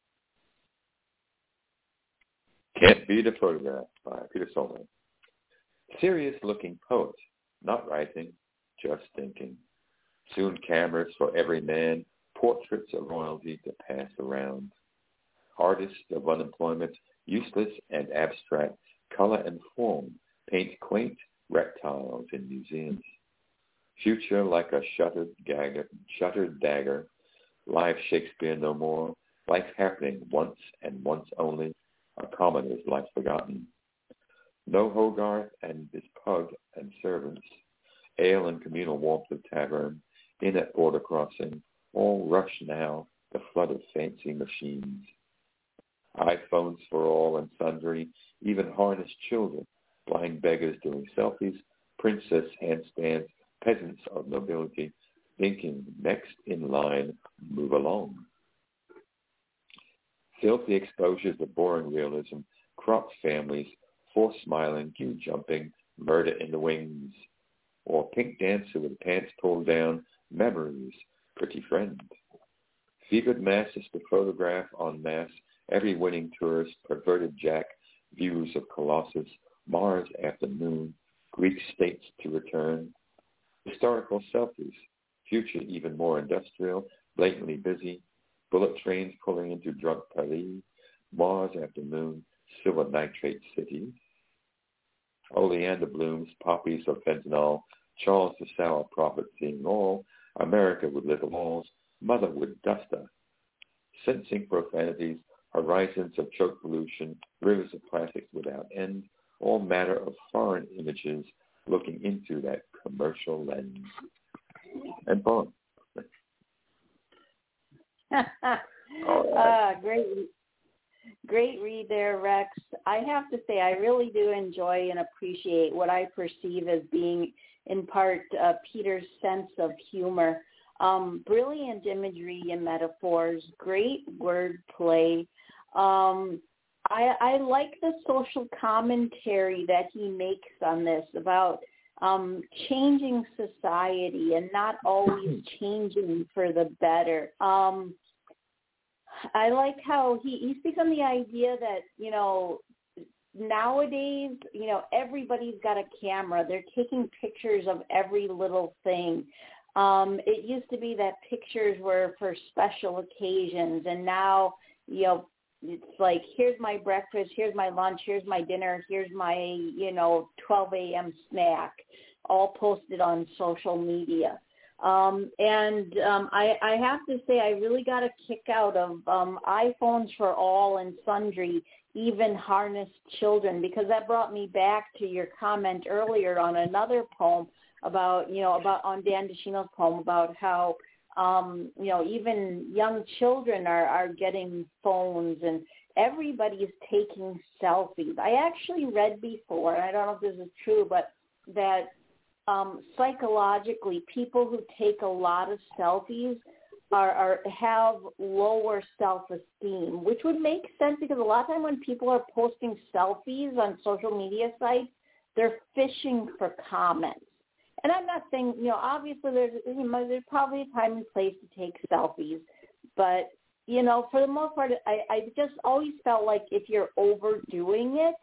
Can't Beat a Photograph by Peter Solway. Serious-looking poet, not writing, just thinking. Soon cameras for every man, portraits of royalty to pass around. Artists of unemployment, useless and abstract, color and form, paint quaint reptiles in museums. Future like a shuttered dagger, live Shakespeare no more, life happening once and once only, a commoner's life forgotten. No Hogarth and his pug and servants, ale and communal warmth of tavern, in at border crossing, all rush now, the flood of fancy machines. iPhones for all and sundry, even harnessed children, blind beggars doing selfies, princess handstands, peasants of nobility, thinking next in line, move along. Filthy exposures of boring realism, cropped families, forced smiling, queue jumping, murder in the wings, or pink dancer with pants pulled down, memories, pretty friend. Fevered masses to photograph en masse, every winning tourist, perverted jack, views of Colossus, Mars afternoon, Greek states to return. Historical selfies, future even more industrial, blatantly busy, bullet trains pulling into drunk Paris, Mars afternoon, silver nitrate cities. Oleander blooms, poppies of fentanyl, Charles the Sour prophet seeing all, America with little walls, mother with duster. Sensing profanities, horizons of choke pollution, rivers of plastics without end, all matter of foreign images looking into that commercial lens. And poem. Great read there, Rex. I have to say, I really do enjoy and appreciate what I perceive as being, in part, Peter's sense of humor. Brilliant imagery and metaphors, great wordplay. I like the social commentary that he makes on this about changing society and not always changing for the better. I like how he speaks on the idea that, nowadays, everybody's got a camera. They're taking pictures of every little thing. It used to be that pictures were for special occasions, and now, it's like, here's my breakfast, here's my lunch, here's my dinner, here's my, 12 a.m. snack, all posted on social media. I have to say, I really got a kick out of iPhones for all and sundry, even harnessed children, because that brought me back to your comment earlier on another poem about on Dan DeShino's poem about how, even young children are getting phones and everybody is taking selfies. I actually read before, and I don't know if this is true, but that psychologically, people who take a lot of selfies have lower self-esteem, which would make sense because a lot of time when people are posting selfies on social media sites, they're fishing for comments. And I'm not saying, obviously there's probably a time and place to take selfies, but, for the most part, I just always felt like if you're overdoing it,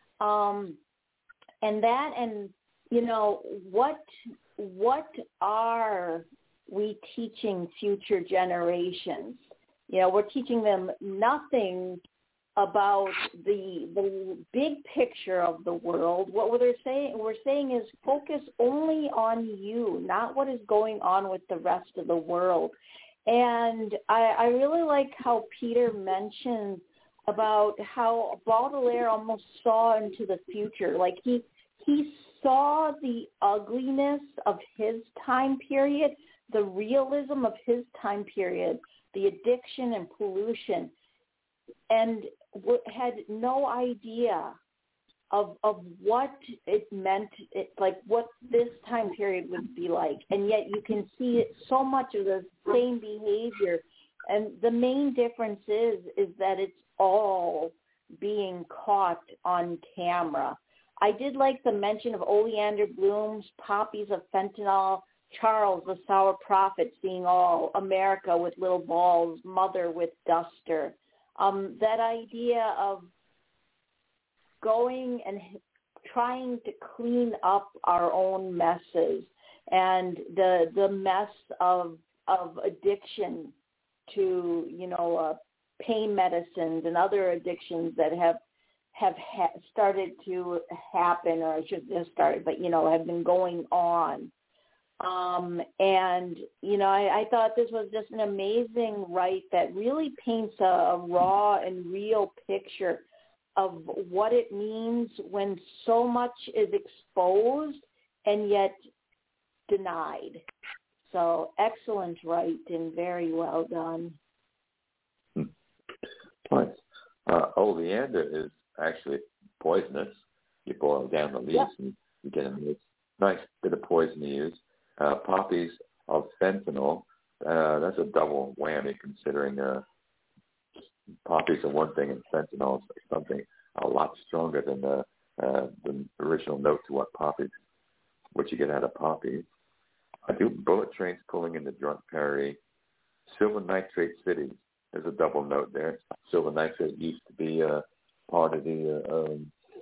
what are we teaching future generations? We're teaching them nothing about the big picture of the world. What we're saying is focus only on you, not what is going on with the rest of the world. And I really like how Peter mentioned about how Baudelaire almost saw into the future. Like he saw the ugliness of his time period, the realism of his time period, the addiction and pollution, and had no idea of what it meant, what this time period would be like. And yet you can see so much of the same behavior. And the main difference is that it's all being caught on camera. I did like the mention of Oleander Bloom's Poppies of Fentanyl, Charles, the Sour Prophet, seeing all, America with little balls, Mother with duster. That idea of going and trying to clean up our own messes and the mess of addiction to, pain medicines and other addictions that have started to happen, or I should have started, but, have been going on. I thought this was just an amazing write that really paints a raw and real picture of what it means when so much is exposed and yet denied. So excellent write and very well done. Nice. Oleander is actually poisonous. You boil down the leaves and you get a nice bit of poison to use. Poppies of fentanyl, that's a double whammy considering poppies are one thing and fentanyl is something a lot stronger than the original note to what you get out of poppies. I do bullet trains pulling into Drunk Perry. Silver Nitrate Cities, there's a double note there. Silver nitrate used to be part of the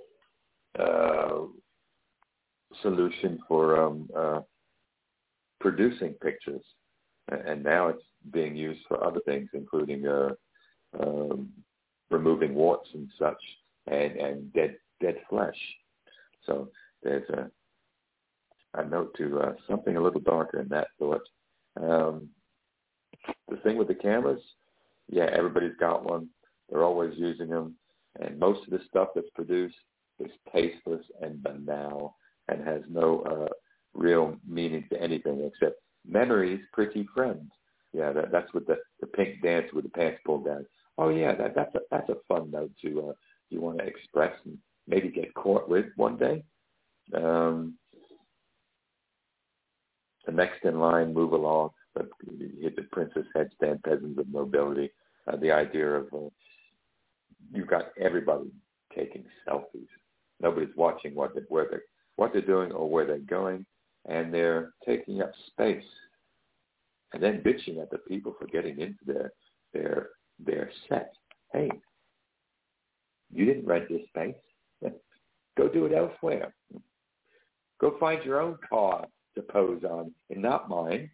solution for producing pictures, and now it's being used for other things, including removing warts and such, and dead flesh. So there's a note to something a little darker in that thought. The thing with the cameras, everybody's got one. They're always using them, and most of the stuff that's produced is tasteless and banal and has no real meaning to anything except memories, pretty friends. Yeah, that's what the pink dance with the pants pulled down. Oh yeah, that's a fun note to you want to express and maybe get caught with one day. The next in line, move along. But hit the princess headstand, peasants of nobility. The idea of you've got everybody taking selfies. Nobody's watching where what they're doing or where they're going, and they're taking up space, and then bitching at the people for getting into their set. Hey, you didn't rent this space. Go do it elsewhere. Go find your own car to pose on, and not mine.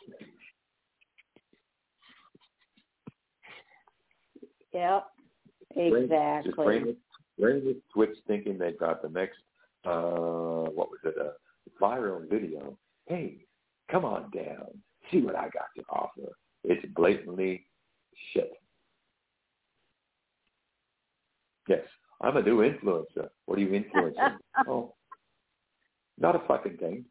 Yep, exactly. Brainless twits thinking they've got the next, a viral video. Hey, come on down. See what I got to offer. It's blatantly shit. Yes, I'm a new influencer. What are you influencing? Oh, not a fucking thing.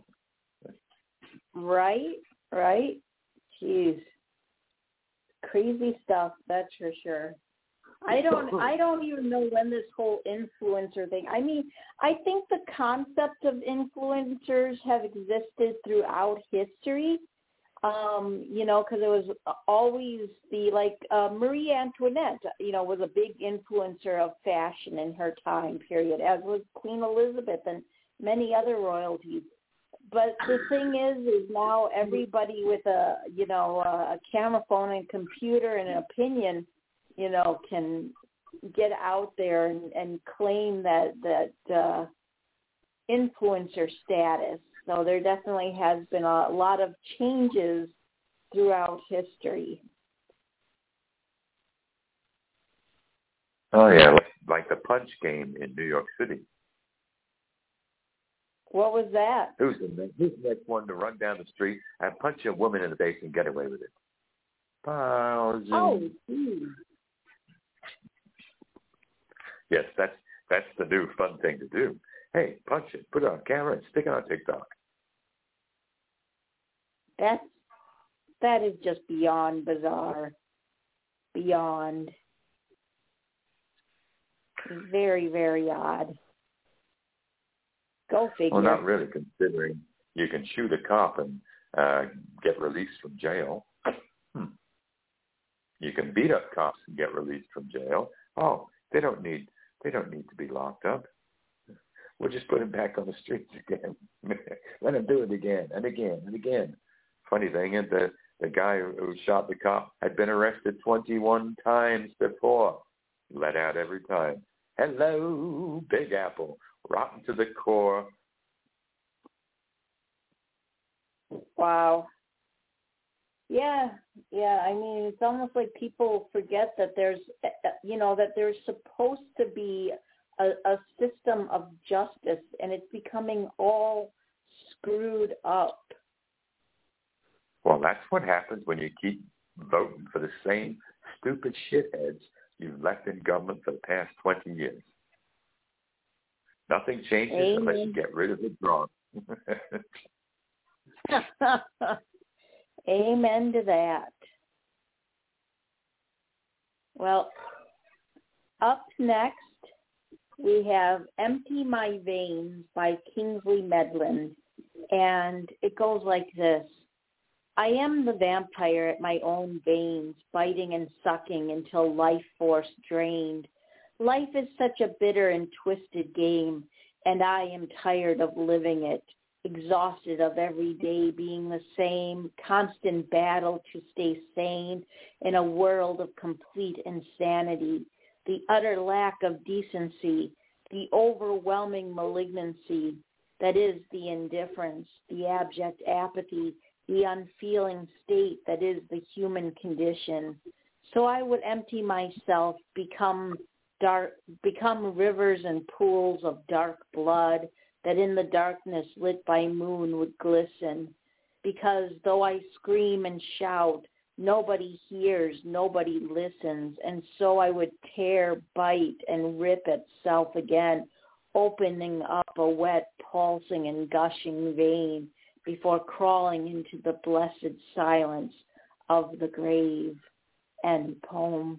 Right. Jeez. Crazy stuff, that's for sure. I don't even know when this whole influencer thing. I mean, I think the concept of influencers have existed throughout history. Because it was always Marie Antoinette, was a big influencer of fashion in her time period, as was Queen Elizabeth and many other royalties. But the thing is now everybody with a camera phone and computer and an opinion, can get out there and claim that influencer status. So there definitely has been a lot of changes throughout history. Oh, yeah, like the punch game in New York City. What was that? Who's the next one to run down the street and punch a woman in the face and get away with it? Oh, geez. Yes, that's the new fun thing to do. Hey, punch it, put it on camera, and stick it on TikTok. That is just beyond bizarre. Beyond. Very, very odd. Go figure. Well, not really, considering you can shoot a cop and get released from jail. You can beat up cops and get released from jail. Oh, they don't need to be locked up. We'll just put them back on the streets again. Let them do it again and again and again. Funny thing is the guy who shot the cop had been arrested 21 times before. Let out every time. Hello, Big Apple. Rotten to the core. Wow. Yeah. I mean, it's almost like people forget that there's supposed to be a system of justice, and it's becoming all screwed up. Well, that's what happens when you keep voting for the same stupid shitheads you've left in government for the past 20 years. Nothing changes unless you get rid of the drunk. Amen to that. Well, up next, we have Empty My Veins by Kingsley Medland, and it goes like this. I am the vampire at my own veins, biting and sucking until life force drained. Life is such a bitter and twisted game, and I am tired of living it, exhausted of every day being the same, constant battle to stay sane in a world of complete insanity, the utter lack of decency, the overwhelming malignancy that is the indifference, the abject apathy, the unfeeling state that is the human condition. So I would empty myself, become rivers and pools of dark blood that in the darkness lit by moon would glisten. Because though I scream and shout, nobody hears, nobody listens. And so I would tear, bite, and rip at self again, opening up a wet, pulsing, and gushing vein before crawling into the blessed silence of the grave. End poem.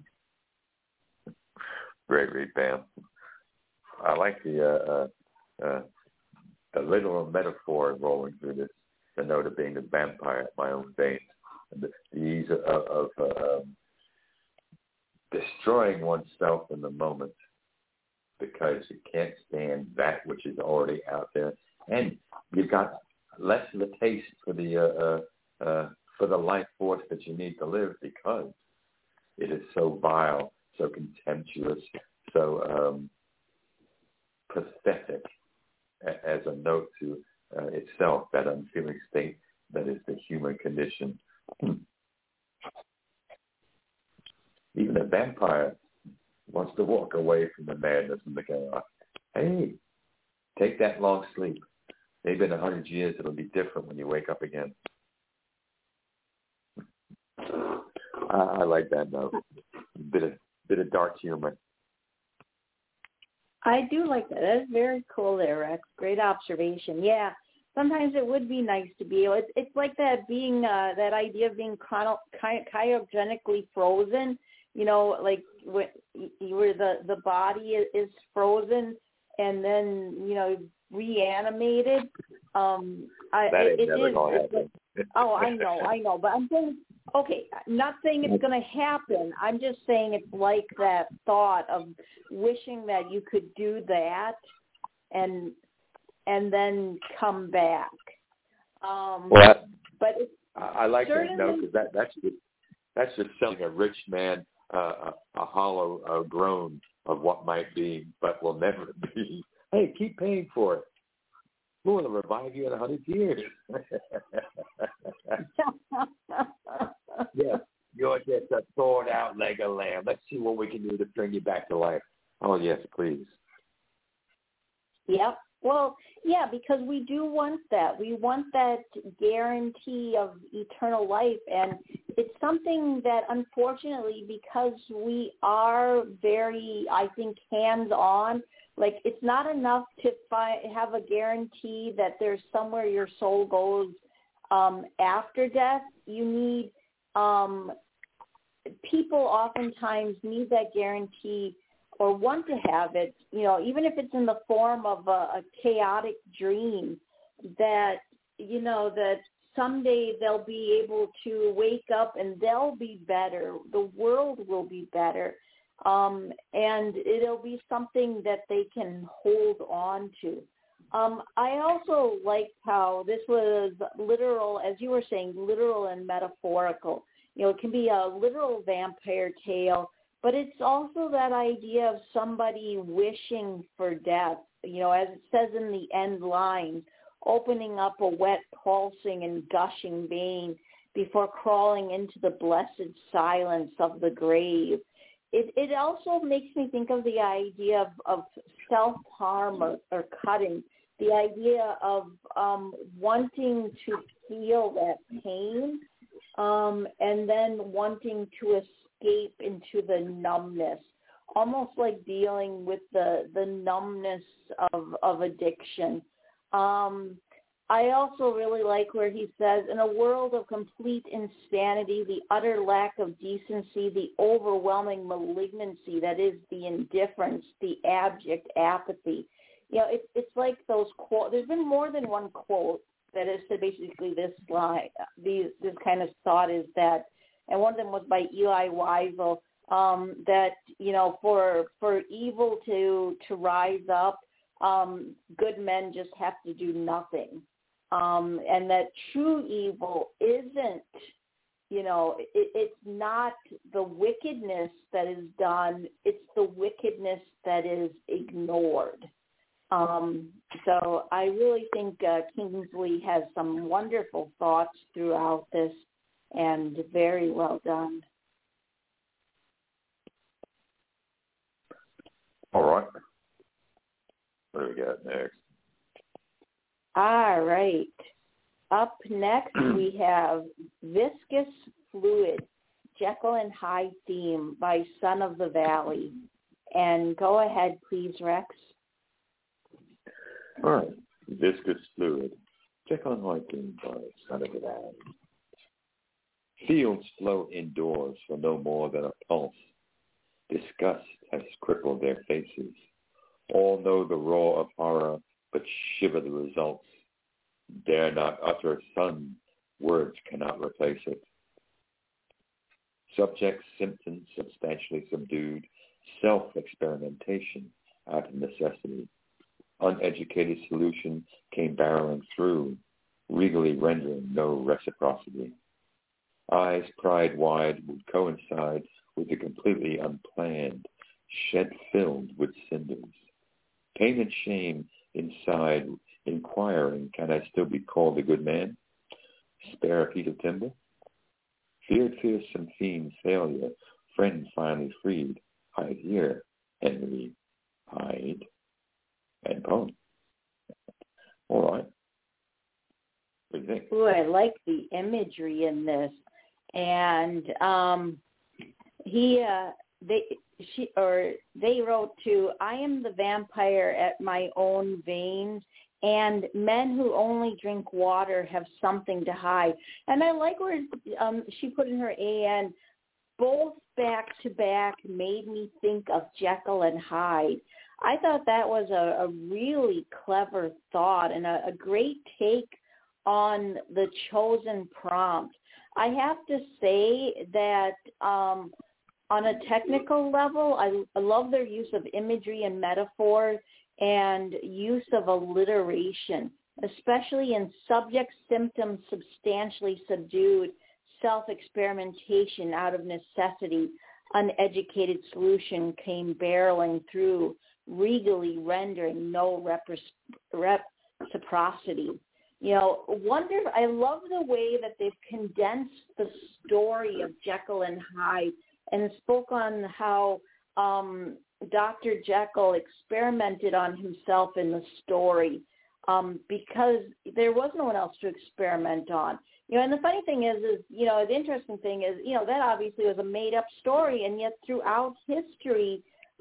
Great read, Pam. I like the literal metaphor rolling through this, the note of being a vampire at my own veins, and the ease of destroying oneself in the moment, because you can't stand that which is already out there, and you've got less of a taste for the life force that you need to live because it is so vile, so contemptuous, so pathetic as a note to itself, that unfeeling state that is the human condition. Even a vampire wants to walk away from the madness and the chaos. Hey, take that long sleep. Maybe in 100 years it'll be different when you wake up again. I like that note. Bit of dark humor. I do like that. That's very cool there, Rex. Great observation. Yeah, sometimes it would be nice to be able. It's like that being that idea of being cryogenically frozen. You know, like where the body is frozen and then reanimated. That ain't never gonna happen. Oh, I know, but I'm saying, okay, not saying it's going to happen. I'm just saying it's like that thought of wishing that you could do that and then come back. But I like that note because that's just selling a rich man a hollow groan of what might be, but will never be. Hey, keep paying for it. Lord will revive you in 100 years. Yes, you're just a thawed out leg of lamb. Let's see what we can do to bring you back to life. Oh, yes, please. Yep. Well, yeah, because we do want that. We want that guarantee of eternal life. And it's something that, unfortunately, because we are very, I think, hands-on, like it's not enough to have a guarantee that there's somewhere your soul goes after death. You need, people oftentimes need that guarantee or want to have it, even if it's in the form of a chaotic dream, that, that someday they'll be able to wake up and they'll be better. The world will be better. And it'll be something that they can hold on to. I also liked how this was literal, as you were saying, literal and metaphorical. It can be a literal vampire tale, but it's also that idea of somebody wishing for death, as it says in the end line, opening up a wet, pulsing and gushing vein before crawling into the blessed silence of the grave. It also makes me think of the idea of self-harm or cutting, the idea of wanting to feel that pain and then wanting to escape into the numbness, almost like dealing with the numbness of addiction. I also really like where he says, in a world of complete insanity, the utter lack of decency, the overwhelming malignancy that is the indifference, the abject apathy. It's like those quotes. There's been more than one quote that has said basically this line, this kind of thought is that, and one of them was by Eli Wiesel, that, for evil to rise up, good men just have to do nothing. And that true evil isn't, it's not the wickedness that is done, it's the wickedness that is ignored. So I really think Kingsley has some wonderful thoughts throughout this, and very well done. All right. What do we got next? All right. Up next, we have Viscous Fluid, Jekyll and Hyde theme by Son of the Valley. And go ahead, please, Rex. All right. Viscous Fluid, Jekyll and Hyde theme by Son of the Valley. Fields flow indoors for no more than a pulse. Disgust has crippled their faces. All know the roar of horror, but shiver the results. Dare not utter sun, words cannot replace it. Subject symptoms substantially subdued, self-experimentation out of necessity. Uneducated solution came barreling through, regally rendering no reciprocity. Eyes pried wide would coincide with the completely unplanned, shed filled with cinders. Pain and shame inside, inquiring, can I still be called a good man? Spare a piece of timber? Feared fearsome fiend failure, friend finally freed. Hide here, Henry, hide. And poem. All right. What do you think? Ooh, I like the imagery in this. And they wrote too, I am the vampire at my own veins, and men who only drink water have something to hide. And I like where she put in her AN, both back to back made me think of Jekyll and Hyde. I thought that was a really clever thought and a great take on the chosen prompt. I have to say that on a technical level, I love their use of imagery and metaphor and use of alliteration, especially in subject symptoms substantially subdued, self-experimentation out of necessity, uneducated solution came barreling through, regally rendering no reciprocity. You know, I love the way that they've condensed the story of Jekyll and Hyde and spoke on how Dr. Jekyll experimented on himself in the story because there was no one else to experiment on. You know, and the funny thing is, you know, the interesting thing is, you know, that obviously was a made-up story, and yet throughout history,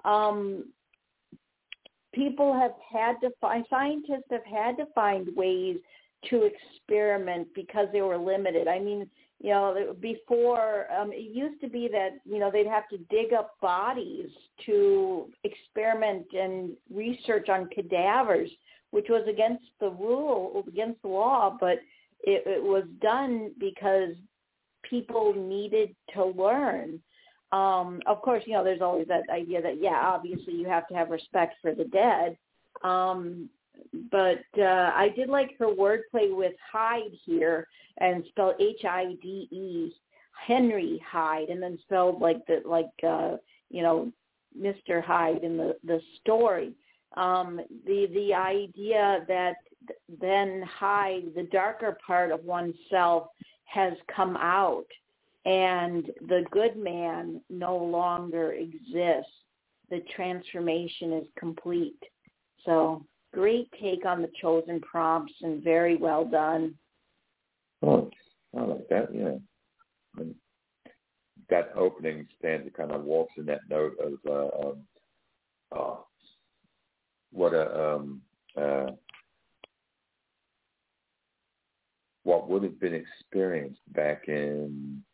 scientists have had to find ways to experiment because they were limited. I mean, you know, before, it used to be that, you know, they'd have to dig up bodies to experiment and research on cadavers, which was against the law, but it was done because people needed to learn. Of course, you know, there's always that idea that, yeah, obviously you have to have respect for the dead. But I did like her wordplay with Hyde here, and spelled Hide, Henry Hyde, and then spelled you know, Mr. Hyde in the story. The idea that then Hyde, the darker part of oneself, has come out, and the good man no longer exists. The transformation is complete. So great take on the chosen prompts and very well done. Oh, I like that, yeah. And that opening stanza kind of walks in that note of what would have been experienced back in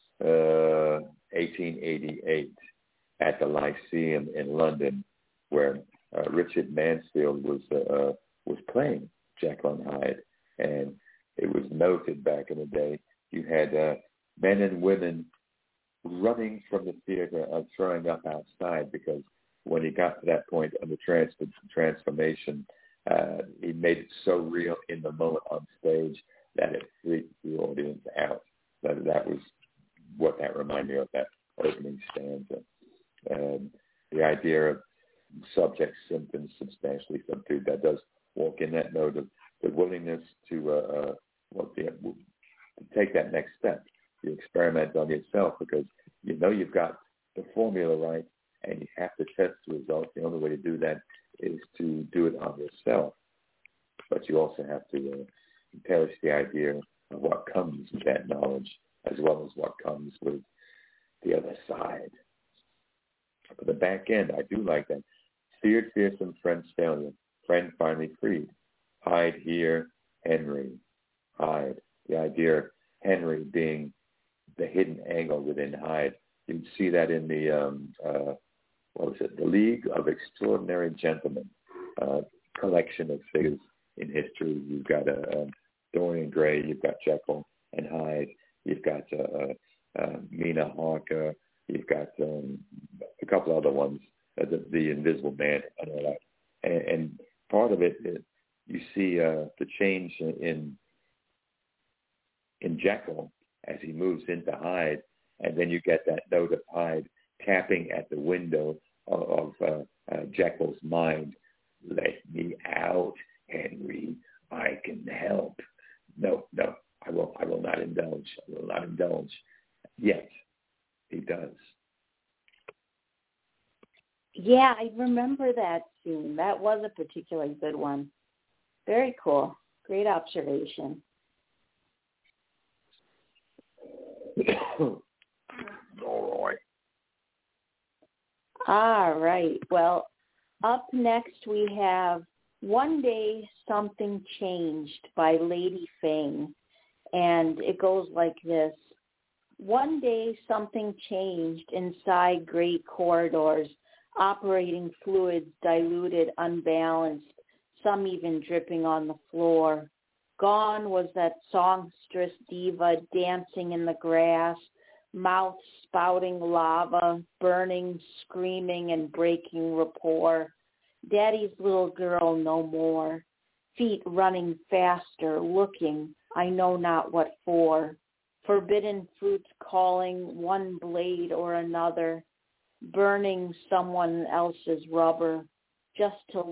1888 at the Lyceum in London, where Richard Mansfield was playing Jekyll and Hyde, and it was noted back in the day. You had men and women running from the theater and throwing up outside because when he got to that point of the transformation, he made it so real in the moment on stage that it freaked the audience out. That was what that reminded me of, that opening stanza. The idea of subject symptoms substantially subdued, that does walk in that note of the willingness to take that next step. You experiment on yourself because you know you've got the formula right, and you have to test the results. The only way to do that is to do it on yourself. But you also have to perish the idea of what comes with that knowledge, as well as what comes with the other side. For the back end, I do like that. Feared, fearsome friend's failure. Friend finally freed. Hide here, Henry. Hyde. The idea of Henry being the hidden angle within Hyde. You'd see that in the, the League of Extraordinary Gentlemen, collection of figures in history. You've got Dorian Gray, you've got Jekyll and Hyde, you've got Mina Harker, you've got a couple other ones the Invisible Man and all that. And part of it, you see the change in Jekyll as he moves into Hyde, and then you get that note of Hyde tapping at the window of Jekyll's mind. Let me out, Henry. I can help. No, I will not indulge. I will not indulge. Yet, he does. Yeah, I remember that scene. That was a particularly good one. Very cool. Great observation. All right. Well, up next we have One Day Something Changed by Lady Fang. And it goes like this. One day something changed inside great corridors, operating fluids diluted, unbalanced, some even dripping on the floor. Gone was that songstress diva dancing in the grass, mouth spouting lava, burning, screaming, and breaking rapport. Daddy's little girl no more. Feet running faster, looking, I know not what for. Forbidden fruits calling, one blade or another, burning someone else's rubber, just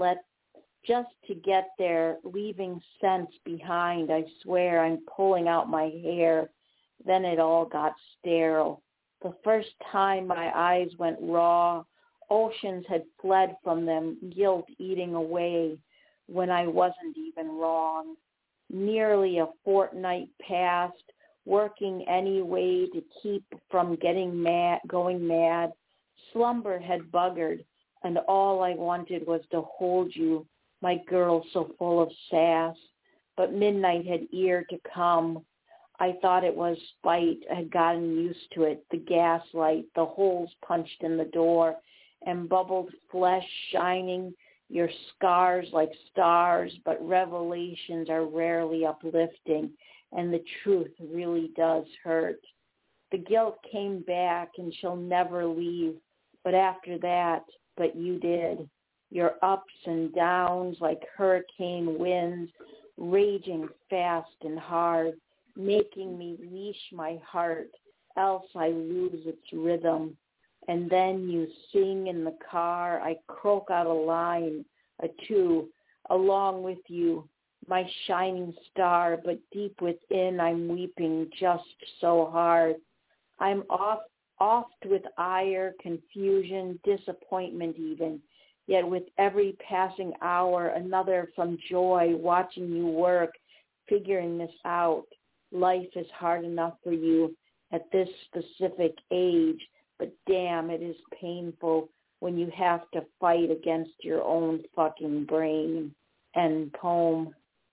to get there, leaving scents behind. I swear I'm pulling out my hair. Then it all got sterile. The first time my eyes went raw, oceans had fled from them, guilt eating away when I wasn't even wrong. Nearly a fortnight passed, working any way to keep from going mad. Slumber had buggered, and all I wanted was to hold you, my girl so full of sass. But midnight had ear to come. I thought it was spite. I had gotten used to it, the gaslight, the holes punched in the door, and bubbled flesh shining, your scars like stars, but revelations are rarely uplifting, and the truth really does hurt. The guilt came back, and she'll never leave, but after that, but you did. Your ups and downs like hurricane winds, raging fast and hard, making me leash my heart, else I lose its rhythm. And then you sing in the car, I croak out a line, a two, along with you, my shining star, but deep within I'm weeping just so hard. I'm oft with ire, confusion, disappointment even, yet with every passing hour, another from joy, watching you work, figuring this out. Life is hard enough for you at this specific age, but damn, it is painful when you have to fight against your own fucking brain. End poem.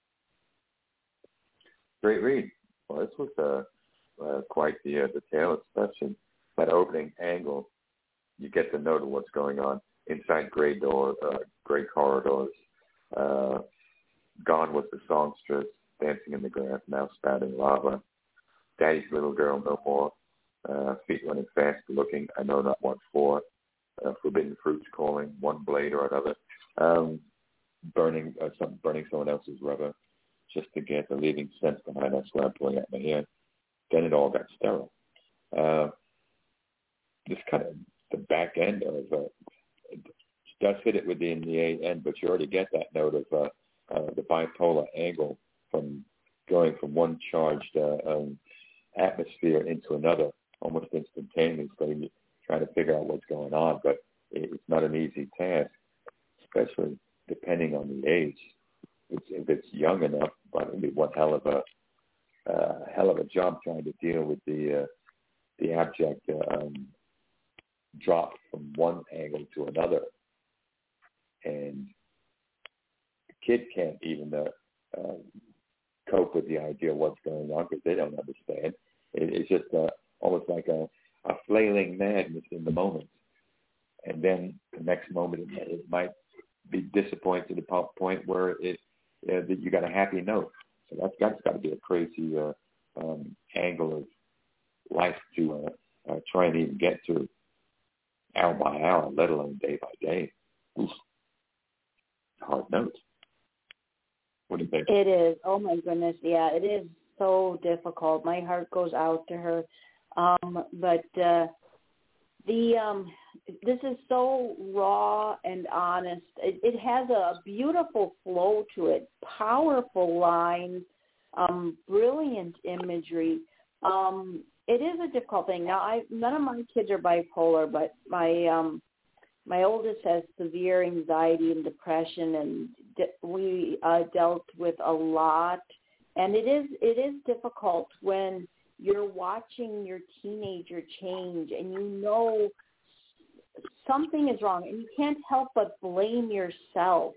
Great read. Well, this was quite the tale expression. That opening angle, you get the note of what's going on inside gray corridors. Gone was the songstress, dancing in the grass, now spouting lava. Daddy's little girl no more. Feet running fast, looking, I know not what for. Forbidden fruits calling, one blade or another. Burning someone else's rubber, just to get the leaving scent behind. That's why I'm pulling out my hair. Then it all got sterile. This kind of the back end of does hit it within the end, but you already get that note of the bipolar angle from going from one charged atmosphere into another almost instantaneously, trying to figure out what's going on. But it's not an easy task, especially depending on the age. If it's young enough, but it'd be one hell of a job trying to deal with the abject drop from one angle to another. And the kid can't even cope with the idea of what's going on because they don't understand. It's just almost like a flailing madness in the moment. And then the next moment it might be disappointed to the point where that you got a happy note. So that's got to be a crazy angle of life to try and even get to. hour by hour, let alone day by day. Oof. Hard note. What do you think? It is. Oh, my goodness. Yeah, it is so difficult. My heart goes out to her. This is so raw and honest. It has a beautiful flow to it, powerful lines, brilliant imagery. It is a difficult thing. Now, none of my kids are bipolar, but my oldest has severe anxiety and depression, and we dealt with a lot. And it is difficult when you're watching your teenager change and you know something is wrong and you can't help but blame yourself.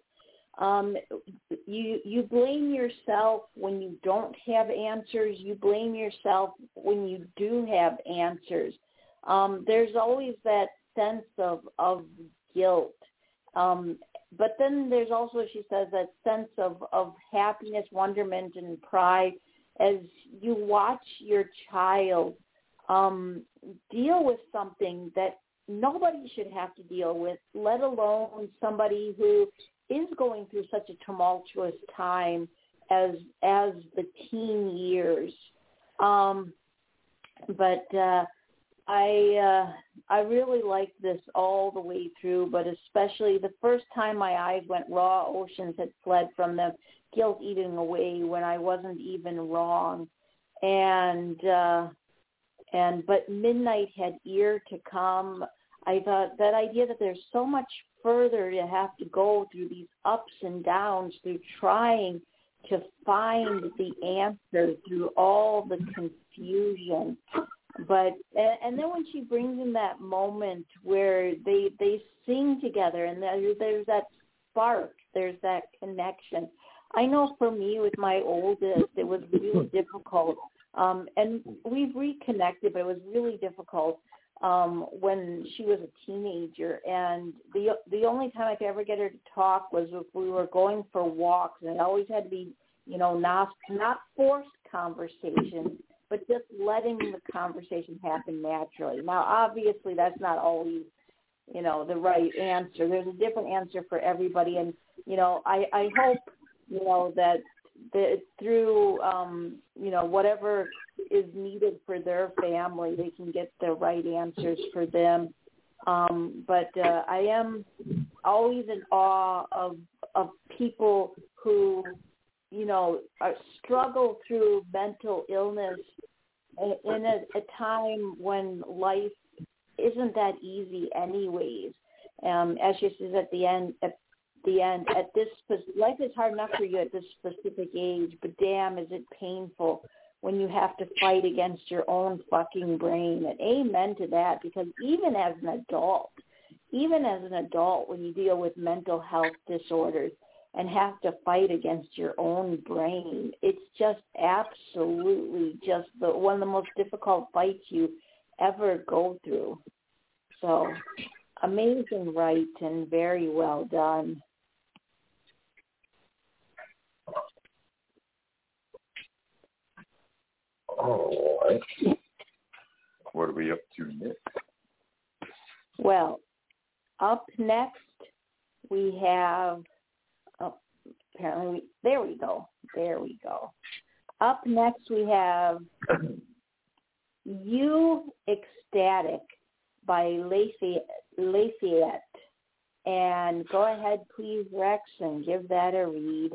You blame yourself when you don't have answers. You blame yourself when you do have answers. There's always that sense of guilt. But then there's also, she says, that sense of happiness, wonderment, and pride as you watch your child deal with something that nobody should have to deal with, let alone somebody who is going through such a tumultuous time as the teen years. I really liked this all the way through, but especially the first time my eyes went raw, oceans had fled from them, guilt eating away when I wasn't even wrong. But midnight had ear to come. I thought that idea that there's so much further to have to go through these ups and downs, through trying to find the answer through all the confusion. But and then when she brings in that moment where they sing together and there's that spark, there's that connection. I know for me with my oldest, it was really difficult. And we've reconnected, but it was really difficult when she was a teenager. And the only time I could ever get her to talk was if we were going for walks, and it always had to be, not forced conversation, but just letting the conversation happen naturally. Now, obviously, that's not always, the right answer. There's a different answer for everybody. And, I hope, that through, whatever is needed for their family, they can get the right answers for them. But I am always in awe of people who, struggle through mental illness in a time when life isn't that easy anyways. As she says at the end, life is hard enough for you at this specific age, but damn, is it painful when you have to fight against your own fucking brain. And amen to that, because even as an adult, when you deal with mental health disorders and have to fight against your own brain, it's just absolutely just one of the most difficult fights you ever go through. So amazing write and very well done. All right. What are we up to next? Well, up next we have, there we go. Up next we have You Ecstatic by Lafayette. And go ahead, please, Rex, and give that a read.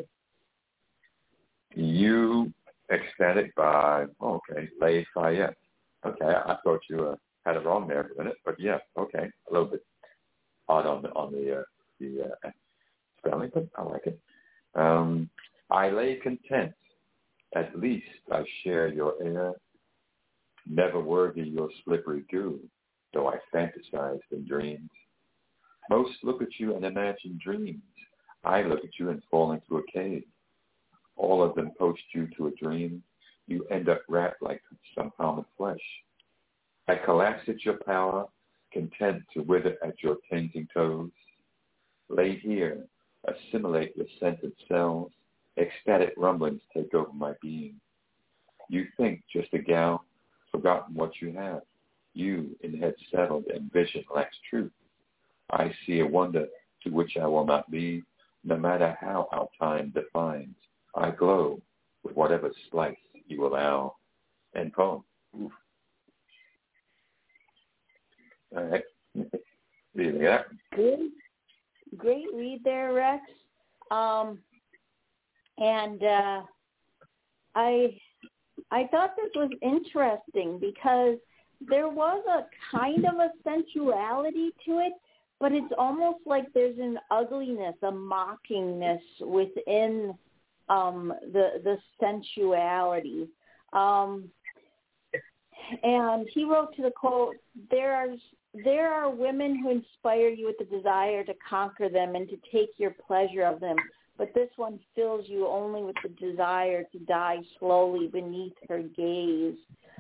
You Ecstatic by, Lafayette. Okay, I thought you had it wrong there for a minute, but yeah, okay, a little bit odd on the spelling, but I like it. I lay content, at least I share your air, never worthy your slippery goo, though I fantasized in dreams. Most look at you and imagine dreams. I look at you and fall into a cave. All of them post you to a dream. You end up wrapped like some common flesh. I collapse at your power, content to wither at your tainting toes. Lay here, assimilate your scented cells. Ecstatic rumblings take over my being. You think just a gal, forgotten what you have. You in head settled and vision lacks truth. I see a wonder to which I will not leave, no matter how our time defines. I glow with whatever slice you allow. End poem. Oof. All right. Yeah. Good. Great read there, Rex. I thought this was interesting because there was a kind of a sensuality to it, but it's almost like there's an ugliness, a mockingness within the sensuality. And he wrote to the quote, there are women who inspire you with the desire to conquer them and to take your pleasure of them, but this one fills you only with the desire to die slowly beneath her gaze.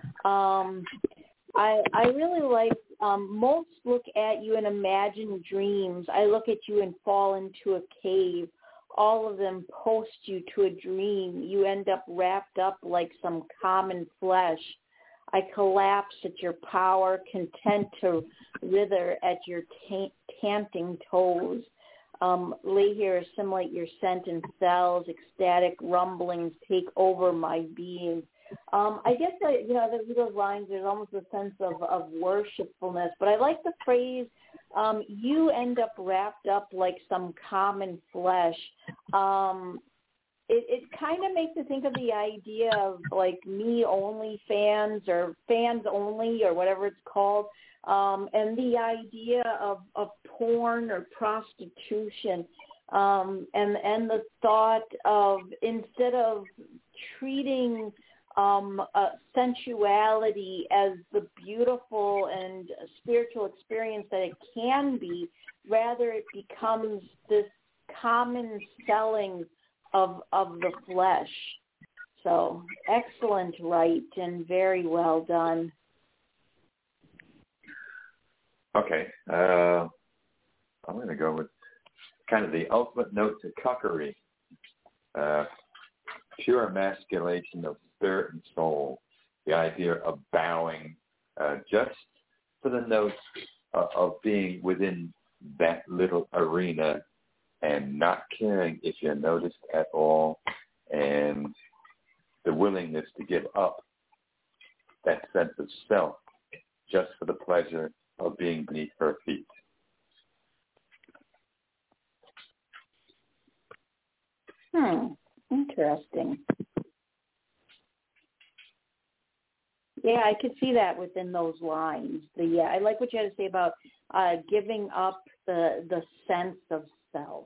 I really like, most look at you and imagine dreams. I look at you and fall into a cave. All of them post you to a dream. You end up wrapped up like some common flesh. I collapse at your power, content to wither at your panting toes. Lay here, assimilate your scent in cells. Ecstatic rumblings take over my being. I guess those lines, there's almost a sense of worshipfulness, but I like the phrase, you end up wrapped up like some common flesh. It kind of makes me think of the idea of like me only fans or fans only or whatever it's called, and the idea of porn or prostitution, and the thought of instead of treating sensuality as the beautiful and spiritual experience that it can be, rather it becomes this common selling of the flesh. So excellent write and very well done. Okay. I'm going to go with kind of the ultimate note to cuckery. Pure emasculation of spirit and soul. The idea of bowing just for the notes of being within that little arena and not caring if you're noticed at all, and the willingness to give up that sense of self just for the pleasure of being beneath her feet. Interesting. Yeah, I could see that within those lines. I like what you had to say about giving up the sense of self.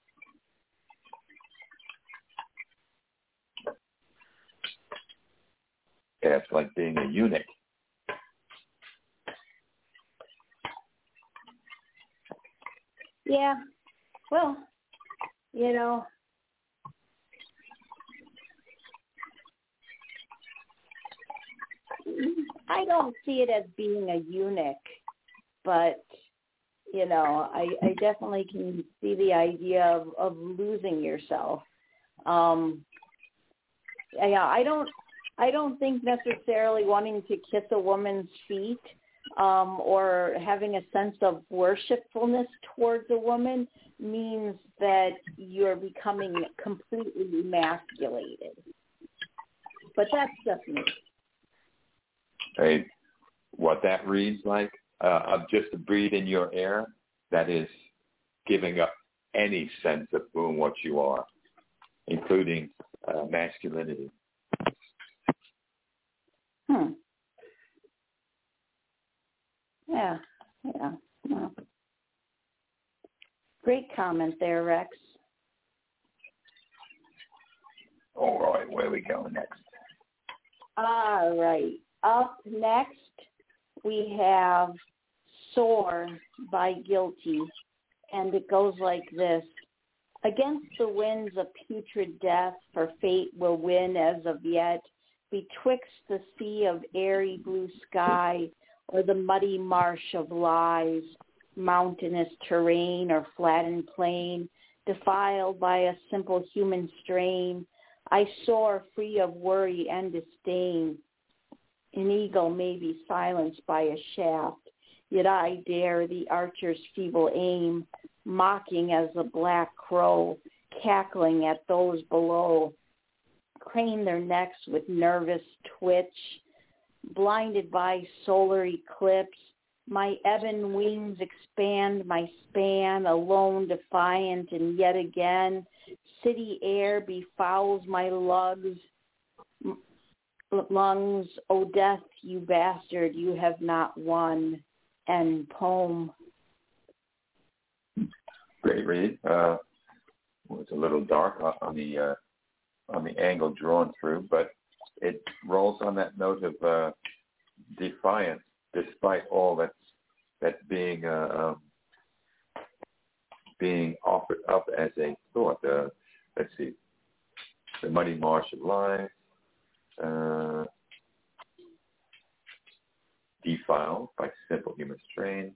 Yeah, it's like being a eunuch. Yeah. Well, I don't see it as being a eunuch, but, I definitely can see the idea of losing yourself. I don't think necessarily wanting to kiss a woman's feet or having a sense of worshipfulness towards a woman means that you're becoming completely emasculated. But that's just me. Hey, what that reads like, just to breathe in your air, that is giving up any sense of who and what you are, including masculinity. Yeah. Well, great comment there, Rex. All right, where are we going next? All right. Up next, we have Soar by Guilty, and it goes like this. Against the winds of putrid death, for fate will win as of yet, betwixt the sea of airy blue sky or the muddy marsh of lies, mountainous terrain or flattened plain, defiled by a simple human strain, I soar free of worry and disdain. An eagle may be silenced by a shaft, yet I dare the archer's feeble aim, mocking as the black crow, cackling at those below, crane their necks with nervous twitch, blinded by solar eclipse. My ebon wings expand my span, alone defiant, and yet again, city air befouls my lungs. O death, you bastard, you have not won. End poem. Great read. It's a little dark on the angle drawn through, but it rolls on that note of defiance, despite all that's being offered up as a thought. Let's see, the muddy marsh of life, defiled by simple human strain.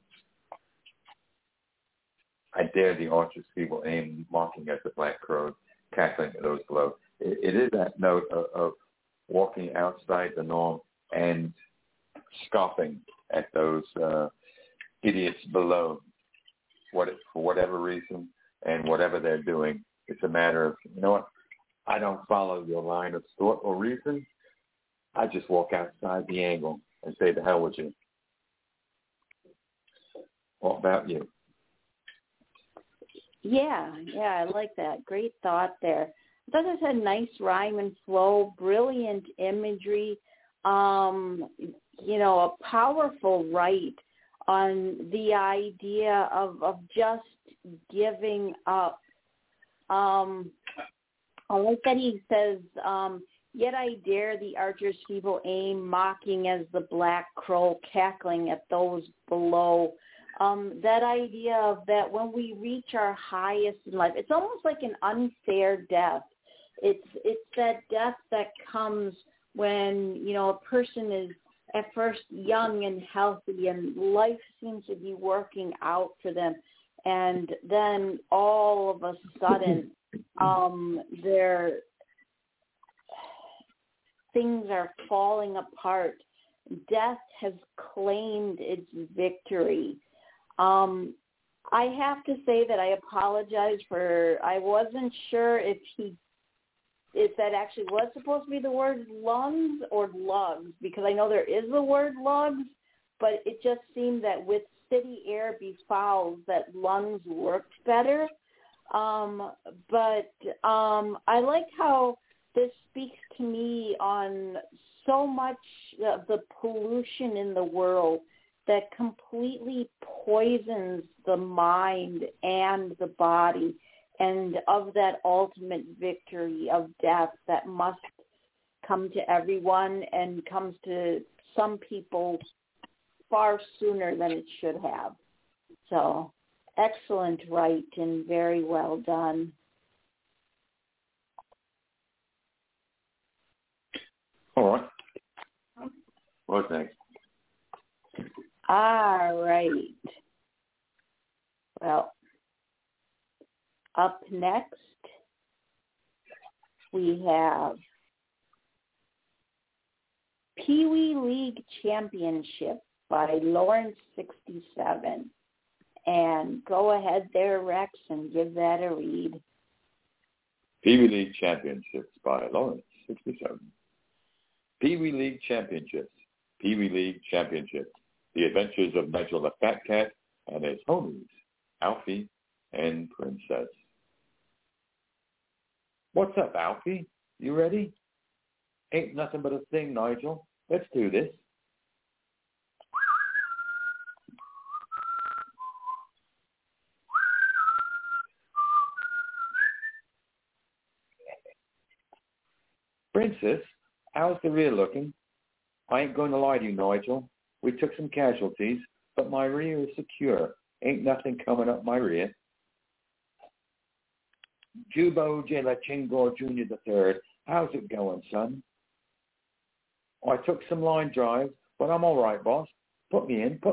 I dare the archer's feeble aim, mocking at the black crow, cackling at those below. It is that note of walking outside the norm and scoffing at those idiots below, for whatever reason and whatever they're doing. It's a matter of, you know what, I don't follow your line of thought or reason. I just walk outside the angle and say, the hell with you. What about you? Yeah, I like that. Great thought there. I thought this had nice rhyme and flow, brilliant imagery, a powerful write on the idea of just giving up. I like that he says, yet I dare the archer's feeble aim, mocking as the black crow, cackling at those below. That idea of that when we reach our highest in life, it's almost like an unfair death. It's that death that comes when, a person is at first young and healthy and life seems to be working out for them. And then all of a sudden, their things are falling apart. Death has claimed its victory. I have to say that I apologize I wasn't sure if that actually was supposed to be the word lungs or lugs, because I know there is the word lugs, but it just seemed that with city air befouls that lungs worked better. But I like how this speaks to me on so much of the pollution in the world that completely poisons the mind and the body, and of that ultimate victory of death that must come to everyone and comes to some people far sooner than it should have. So, excellent write and very well done. All right. What's next? All right. Well, up next, we have Pee Wee League Championship by Lawrence 67. And go ahead there, Rex, and give that a read. Pee Wee League Championships by Lawrence 67. Pee Wee League Championships. Pee Wee League Championships. The Adventures of Nigel the Fat Cat and his homies, Alfie and Princess. What's up, Alfie? You ready? Ain't nothing but a thing, Nigel. Let's do this. Princess, how's the rear looking? I ain't going to lie to you, Nigel. We took some casualties, but my rear is secure. Ain't nothing coming up my rear. Jubo Jela Chingor Jr. III, how's it going, son? I took some line drives, but I'm all right, boss. Put me in.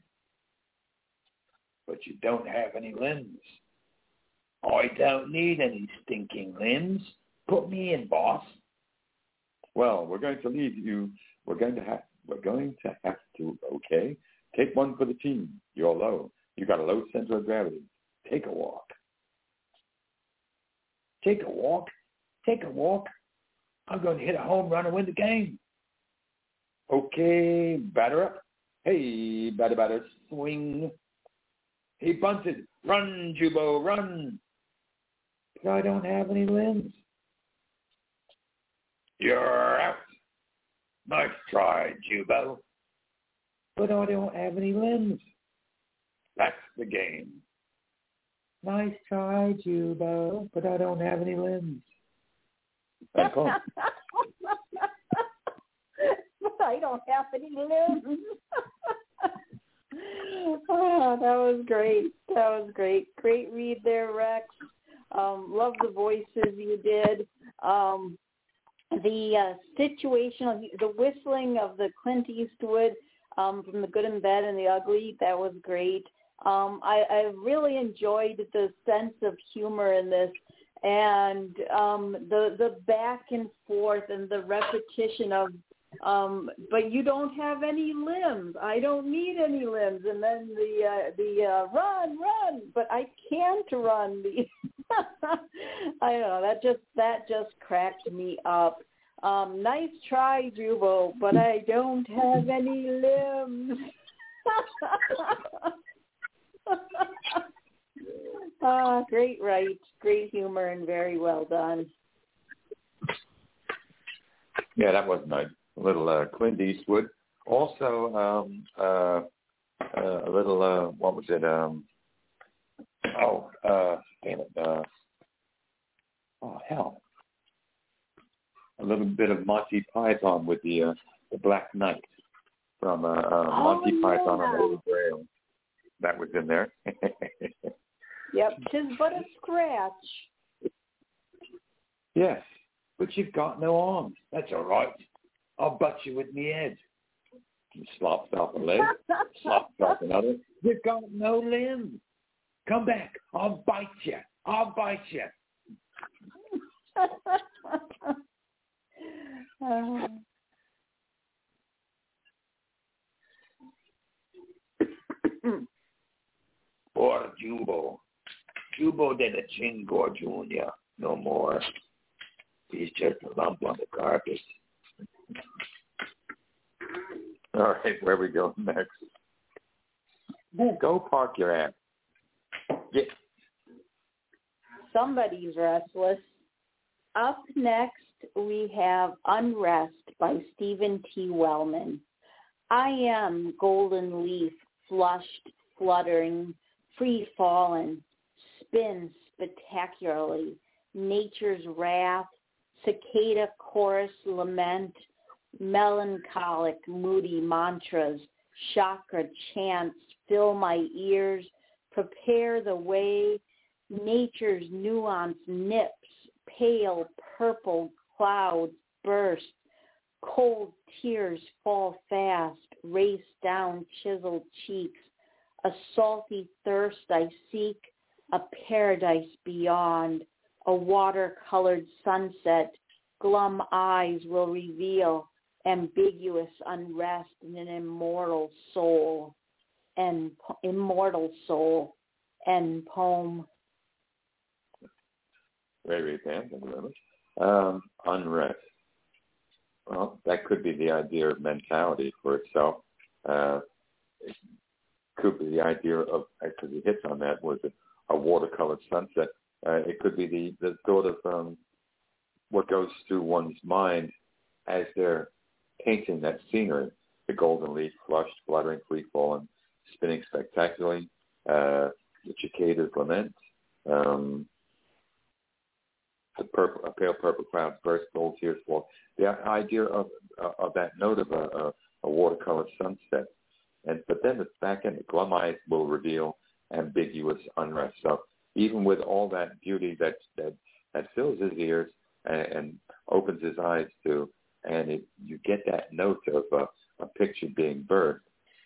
But you don't have any limbs. I don't need any stinking limbs. Put me in, boss. Well, we're going to we're going to have to, okay? Take one for the team. You're low. You got a low center of gravity. Take a walk. Take a walk. Take a walk. I'm going to hit a home run and win the game. Okay, batter up. Hey, batter, swing. He bunted. Run, Jubo, run. But I don't have any limbs. You're out. Nice try, Jubo. But I don't have any limbs. That's the game. Nice try, Jubo, but I don't have any limbs. That's all. I don't have any limbs. Oh, that was great. That was great. Great read there, Rex. Love the voices you did. The situational, the whistling of the Clint Eastwood from The Good and Bad and the Ugly, that was great. I really enjoyed the sense of humor in this, and the back and forth and the repetition of, but you don't have any limbs. I don't need any limbs. And then the run, but I can't run. I don't know. That just cracked me up. Nice try, Jubo, but I don't have any limbs. Great right, great humor, and very well done. Yeah, that was nice. A little Clint Eastwood. Also, a little, what was it? Damn it. Hell. A little bit of Monty Python with the Black Knight from Monty Python on the Holy Grail. That was in there. Yep, 'tis but a scratch. Yes, but you've got no arms. That's all right. I'll butt you with me head. He slops off a leg, slops off another. You've got no limbs. Come back. I'll bite you. Poor Jubo. Jubo did a Jingo Jr. No more. He's just a lump on the carpet. All right, where we go next? Go park your ass. Yeah. Somebody's restless. Up next, we have Unrest by Stephen T. Wellman. I am golden leaf, flushed, fluttering, free-fallen, spin spectacularly, nature's wrath, cicada chorus lament, melancholic, moody mantras, chakra chants fill my ears, prepare the way, nature's nuance nips, pale purple clouds burst, cold tears fall fast, race down chiseled cheeks, a salty thirst I seek, a paradise beyond, a watercolored sunset, glum eyes will reveal ambiguous unrest in an immortal soul, and poem. Very Pam, thank you very much. Unrest. Well, that could be the idea of mentality for itself. It could be the idea of, actually the hits on that was a watercolored sunset. It could be the thought of what goes through one's mind as they're painting that scenery. The golden leaf, flushed, fluttering, free-falling, spinning spectacularly, the cicadas lament, a pale purple cloud burst, gold tears fall. The idea of that note of a watercolor sunset, but then the back end, the glum eyes will reveal ambiguous unrest. So even with all that beauty that fills his ears and opens his eyes to, and you get that note of a picture being birthed.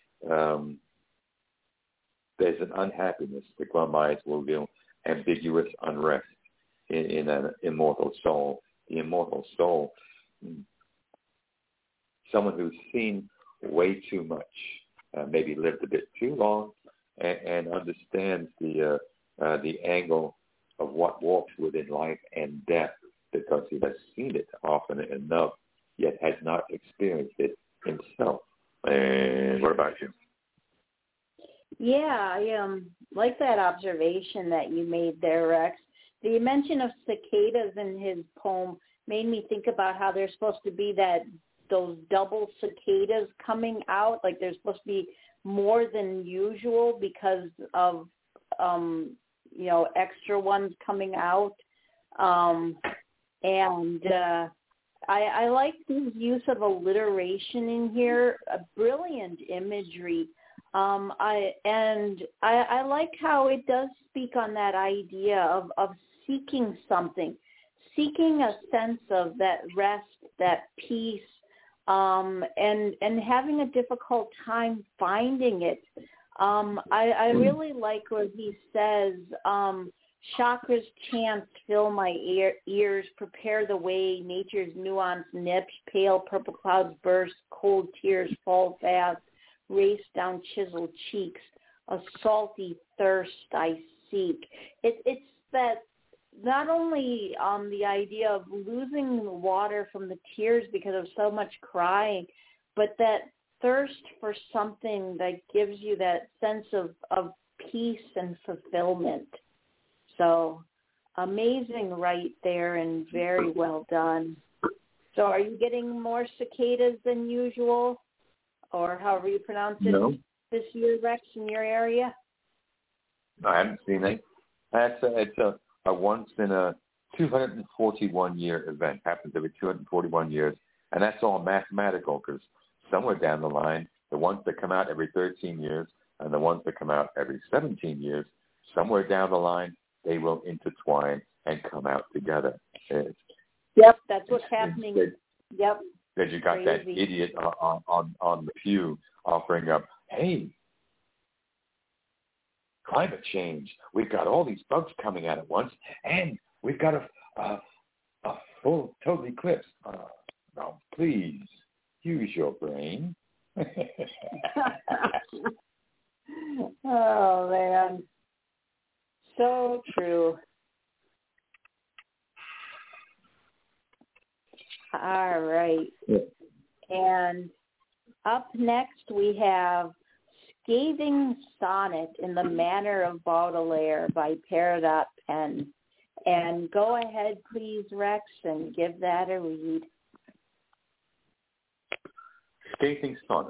There's an unhappiness. The glum eyes will reveal ambiguous unrest in an immortal soul. The immortal soul, someone who's seen way too much, maybe lived a bit too long, and understands the angle of what walks within life and death, because he has seen it often enough, yet has not experienced it himself. And what about you? Yeah, I like that observation that you made there, Rex. The mention of cicadas in his poem made me think about how there's supposed to be those double cicadas coming out, like there's supposed to be more than usual because of extra ones coming out. I like the use of alliteration in here, a brilliant imagery. I like how it does speak on that idea of seeking something, seeking a sense of that rest, that peace, and having a difficult time finding it. I really like what he says, chakras chants fill my ears, prepare the way, nature's nuance nips, pale purple clouds burst, cold tears fall fast, race down chiseled cheeks, a salty thirst I seek. It's that not only the idea of losing the water from the tears because of so much crying, but that thirst for something that gives you that sense of peace and fulfillment. So amazing right there and very well done. So are you getting more cicadas than usual, or however you pronounce it, this year, Rex, in your area? No, I haven't seen it. It's a once in a 241-year event. Happens every 241 years. And that's all mathematical, because somewhere down the line, the ones that come out every 13 years and the ones that come out every 17 years, somewhere down the line, they will intertwine and come out together. Yep, that's what's happening. Yep. Because you got Crazy. That idiot on the pew offering up, hey, climate change. We've got all these bugs coming out at once, and we've got a full total eclipse. Now, please, use your brain. Oh, man. So true. All right. Yeah. And up next we have Scathing Sonnet in the Manner of Baudelaire by Peridot Pen. And go ahead, please, Rex, and give that a read. Scathing Sonnet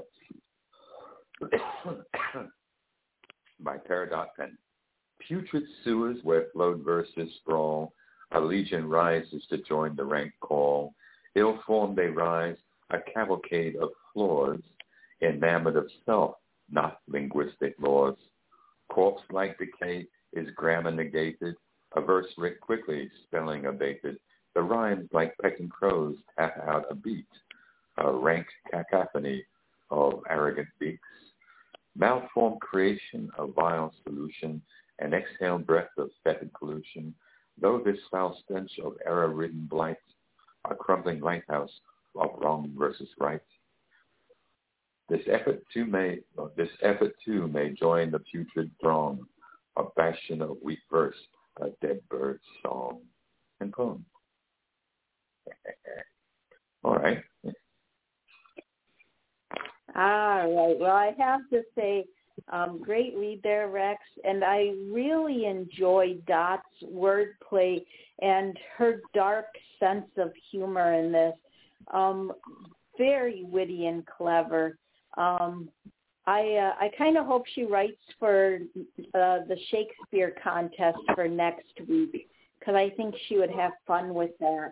by Peridot Pen. Putrid sewers where flowed verses sprawl, a legion rises to join the rank call. Ill-formed they rise, a cavalcade of flaws, enamored of self, not linguistic laws. Corpse-like decay is grammar negated, a verse writ quickly, spelling abated. The rhymes like pecking crows tap out a beat, a rank cacophony of arrogant beaks. Malformed creation, a vile solution, an exhaled breath of fetid pollution, though this foul stench of error-ridden blight, a crumbling lighthouse of wrong versus right. This effort too may join the putrid throng, a bastion of weak verse, a dead bird's song and poem. All right. All right. Well, I have to say, great read there, Rex, and I really enjoyed Dot's wordplay and her dark sense of humor in this. Very witty and clever. I kind of hope she writes for the Shakespeare contest for next week, because I think she would have fun with that.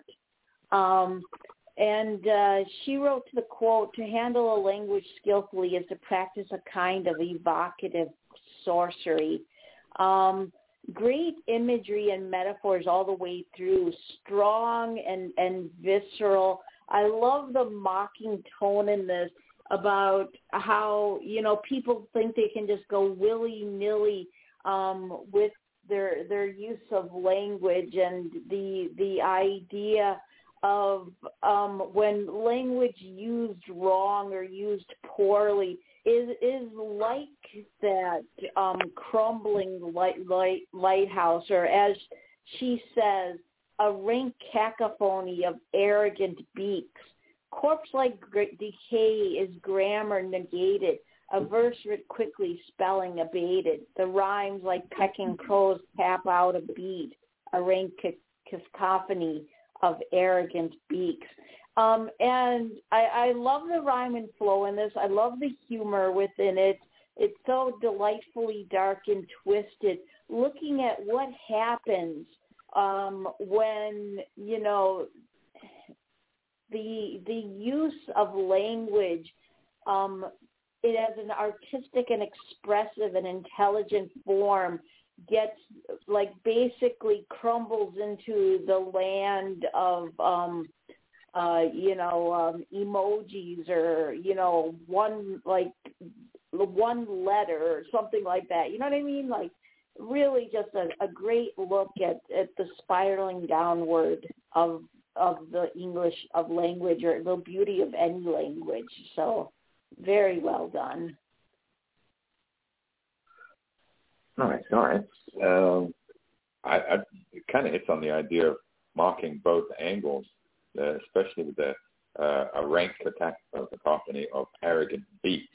And she wrote the quote, "To handle a language skillfully is to practice a kind of evocative sorcery." Great imagery and metaphors all the way through, strong and visceral. I love the mocking tone in this about how, people think they can just go willy-nilly with their use of language, and the idea of when language used wrong or used poorly is like that crumbling lighthouse, or as she says, a rank cacophony of arrogant beaks. Corpse-like decay is grammar negated, a verse writ quickly, spelling abated. The rhymes like pecking crows tap out a beat, a rank cacophony of arrogant beaks. And I love the rhyme and flow in this. I love the humor within it. It's so delightfully dark and twisted. Looking at what happens when, you know, the use of language it as an artistic and expressive and intelligent form gets, like, basically crumbles into the land of emojis, or, you know, one letter or something like that. You know what I mean? Like, really just a great look at the spiraling downward of the English of language, or the beauty of any language. So very well done. All right. I kind of hits on the idea of marking both angles, especially with a rank cacophony of arrogant beaks.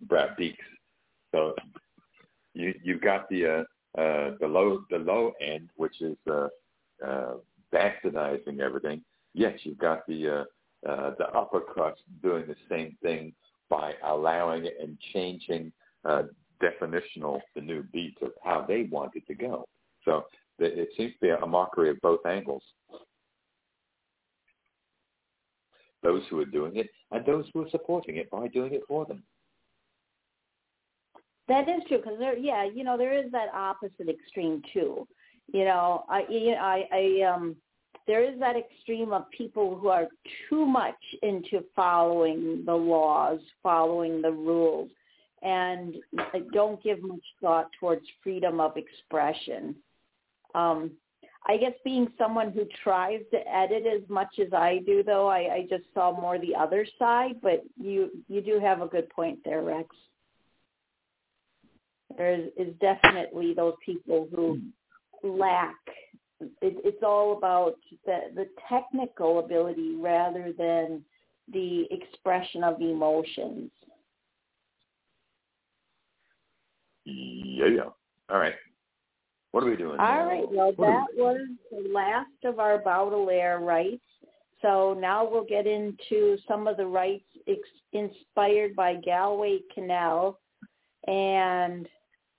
So you've got the low end, which is bastardizing everything. Yes, you've got the upper crust doing the same thing by allowing it and changing definitional the new beats of how they want it to go. So it seems to be a mockery of both angles. Those who are doing it and those who are supporting it by doing it for them. That is true, because there is that opposite extreme too. There is that extreme of people who are too much into following the laws, following the rules, and don't give much thought towards freedom of expression. I guess being someone who tries to edit as much as I do, though, I just saw more the other side, but you do have a good point there, Rex. There is definitely those people who lack. It's all about the technical ability rather than the expression of emotions. Yeah. All right. What are we doing? All right. Well, that was the last of our Baudelaire rites. So now we'll get into some of the rites inspired by Galway Kinnell. And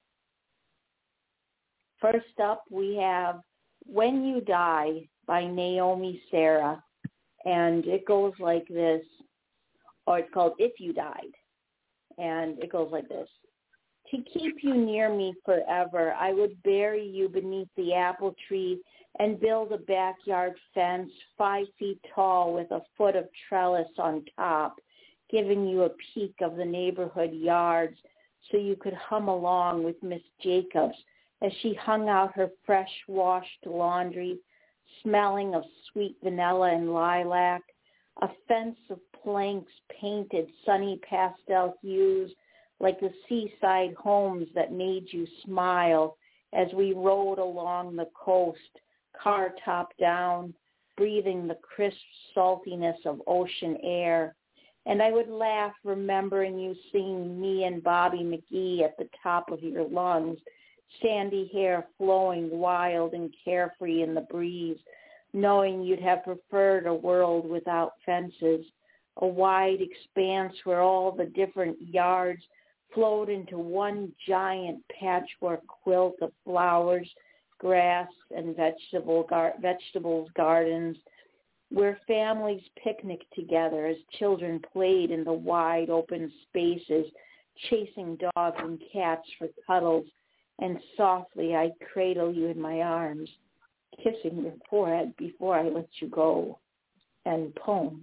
first up, we have When You Die by Naomi Sarah. And it goes like this, or it's called If You Died. And it goes like this. To keep you near me forever, I would bury you beneath the apple tree and build a backyard fence 5 feet tall with a foot of trellis on top, giving you a peek of the neighborhood yards so you could hum along with Miss Jacobs as she hung out her fresh washed laundry, smelling of sweet vanilla and lilac, a fence of planks painted sunny pastel hues, like the seaside homes that made you smile as we rode along the coast, car top down, breathing the crisp saltiness of ocean air. And I would laugh remembering you singing me and Bobby McGee at the top of your lungs, sandy hair flowing wild and carefree in the breeze, knowing you'd have preferred a world without fences, a wide expanse where all the different yards flowed into one giant patchwork quilt of flowers, grass, and vegetables gardens, where families picnicked together as children played in the wide open spaces, chasing dogs and cats for cuddles, and softly I'd cradle you in my arms, kissing your forehead before I let you go. And poem.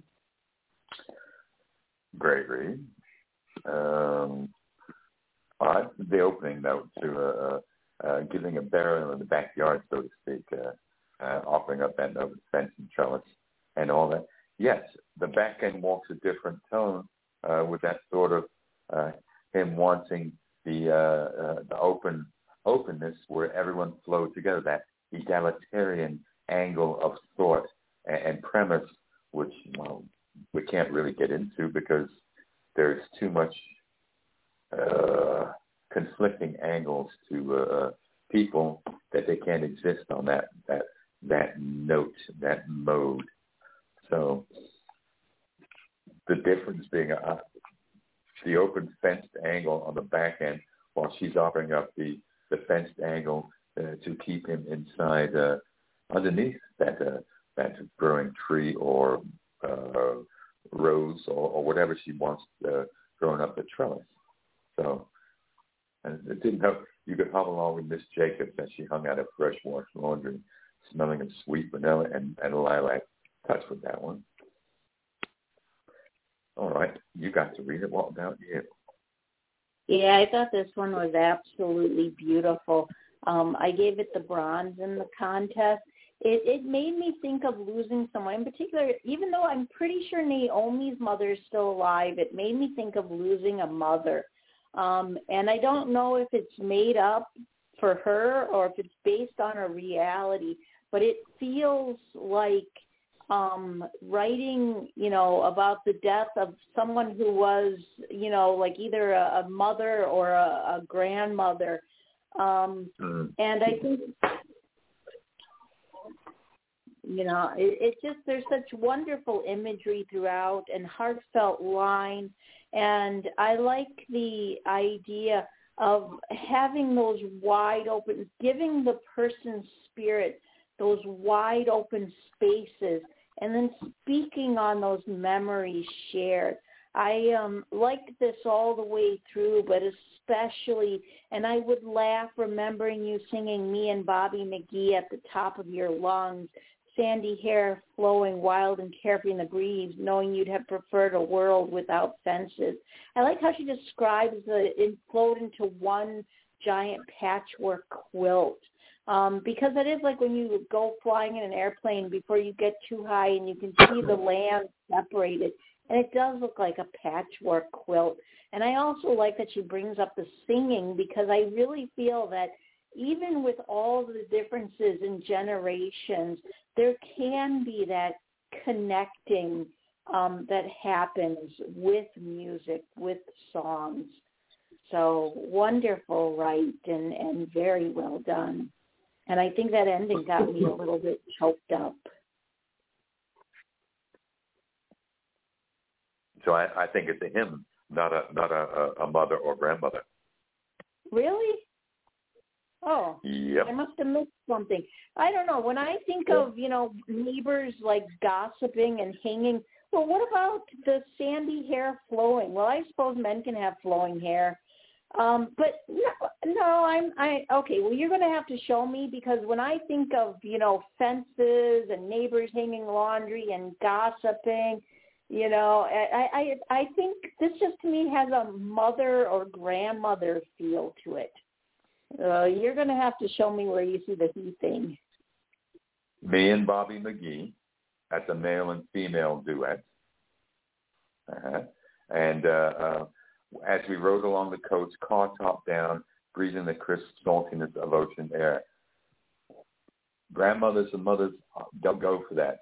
Great read. The opening note to giving a burial in the backyard, so to speak, offering up that note of fence and trellis. and all that. Yes, the back end walks a different tone with that sort of him wanting the openness where everyone flows together, that egalitarian angle of thought and premise, which we can't really get into because there's too much conflicting angles to people that they can't exist on that note, that mode. So the difference being the open fenced angle on the back end, while she's offering up the fenced angle to keep him inside underneath that growing tree or rose or whatever she wants growing up the trellis. So, and it didn't help. You could hobble along with Miss Jacobs as she hung out of fresh washed laundry, smelling of sweet vanilla and lilac. Touch with that one. All right, you got to read it. What about you? Yeah, I thought this one was absolutely beautiful. I gave it the bronze in the contest. It made me think of losing someone. In particular, even though I'm pretty sure Naomi's mother is still alive, it made me think of losing a mother. And I don't know if it's made up for her or if it's based on a reality, but it feels like writing, about the death of someone who was, like either a mother or a grandmother. And I think, it just, there's such wonderful imagery throughout and heartfelt lines. And I like the idea of having those wide open, giving the person's spirit those wide open spaces, and then speaking on those memories shared. I liked this all the way through, but especially, and I would laugh remembering you singing Me and Bobby McGee at the top of your lungs, sandy hair flowing wild and carefree in the breeze, knowing you'd have preferred a world without fences. I like how she describes it flowed into one giant patchwork quilt. Because it is like when you go flying in an airplane before you get too high and you can see the land separated. And it does look like a patchwork quilt. And I also like that she brings up the singing, because I really feel that even with all the differences in generations, there can be that connecting that happens with music, with songs. So wonderful, right, and very well done. And I think that ending got me a little bit choked up. So I think it's a hymn, not a mother or grandmother. Really? Oh, yep. I must have missed something. I don't know. When I think of, neighbors like gossiping and hanging, well, what about the sandy hair flowing? Well, I suppose men can have flowing hair. But no, okay, well, you're going to have to show me, because when I think of, fences and neighbors hanging laundry and gossiping, I think this just to me has a mother or grandmother feel to it. You're going to have to show me where you see the he thing. Me and Bobby McGee, that's a male and female duet. And as we rode along the coast, car top down, breathing the crisp saltiness of ocean air. Grandmothers and mothers don't go for that.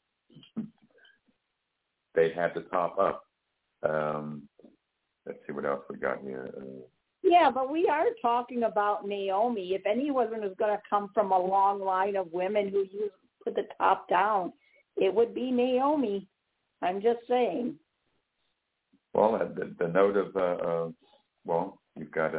They have the top up. Let's see what else we got here. Yeah, but we are talking about Naomi. If anyone was going to come from a long line of women who put the top down, it would be Naomi. I'm just saying. Well, the note of, you've got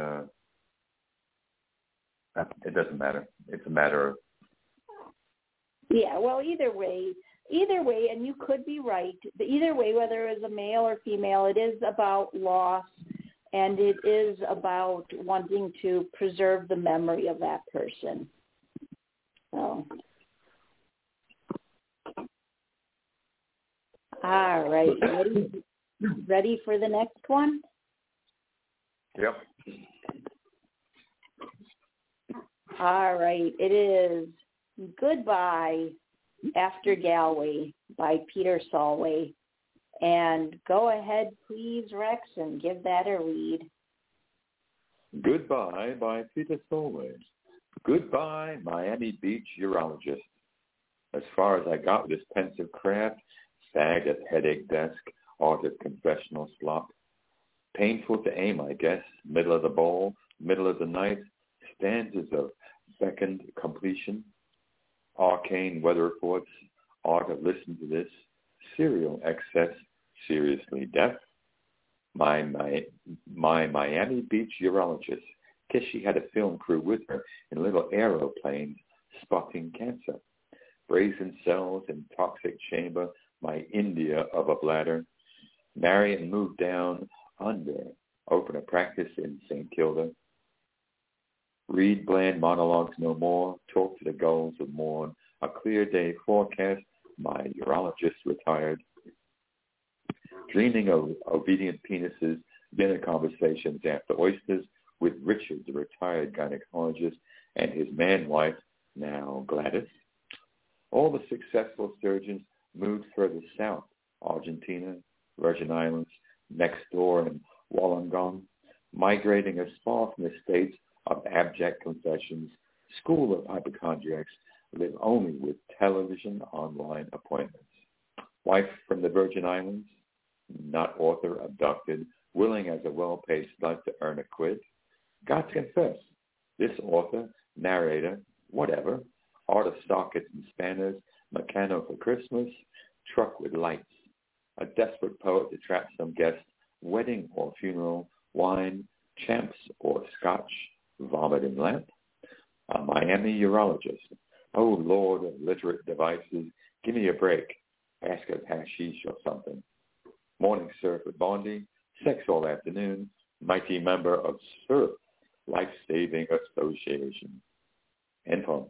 it doesn't matter. It's a matter of. Yeah, well, either way, and you could be right. Either way, whether it's a male or female, it is about loss, and it is about wanting to preserve the memory of that person. So, all right, ready for the next one? Yep. All right, it is Goodbye After Galway by Peter Solway. And go ahead, please, Rex, and give that a read. Goodbye by Peter Solway. Goodbye, Miami Beach urologist. As far as I got with this pensive craft, sagged at headache desk, altered confessional slop. Painful to aim, I guess, middle of the bowl, middle of the night, stanzas of beckoned completion, arcane weather reports, art of listen to this, serial excess, seriously deaf. My Miami Beach urologist, guess she had a film crew with her in little aeroplanes spotting cancer. Brazen cells in toxic chamber, my India of a bladder. Marry and move down under, open a practice in St. Kilda. Read bland monologues no more, talk to the gulls of morn. A clear day forecast, my urologist retired. Dreaming of obedient penises, dinner conversations after oysters with Richard, the retired gynecologist, and his man-wife, now Gladys. All the successful surgeons moved further south, Argentina, Virgin Islands, next door in Wollongong, migrating as far from the states of abject confessions, school of hypochondriacs, live only with television online appointments. Wife from the Virgin Islands, not author, abducted, willing as a well-paid slut to earn a quid. Got to confess, this author, narrator, whatever, art of sockets and spanners, Meccano for Christmas, truck with lights, a desperate poet to trap some guest, wedding or funeral, wine, champs or scotch, vomit and lamp, a Miami urologist. Oh, Lord of literate devices, give me a break. Ask of hashish or something. Morning surf with Bondi, sex all afternoon, mighty member of SURF, Life-Saving Association. End poem.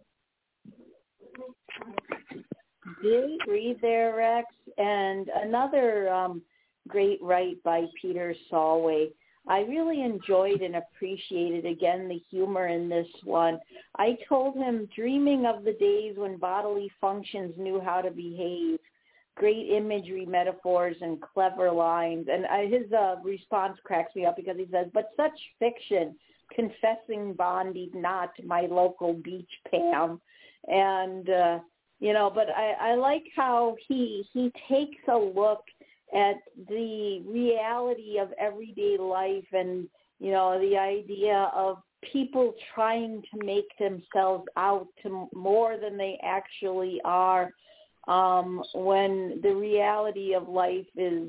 Great read there, Rex. And another great write by Peter Solway. I really enjoyed and appreciated, again, the humor in this one. I told him, dreaming of the days when bodily functions knew how to behave. Great imagery, metaphors, and clever lines. And his response cracks me up because he says, but such fiction, confessing Bondi, not my local beach Pam. And, but I like how he takes a look at the reality of everyday life and, the idea of people trying to make themselves out to more than they actually are, when the reality of life is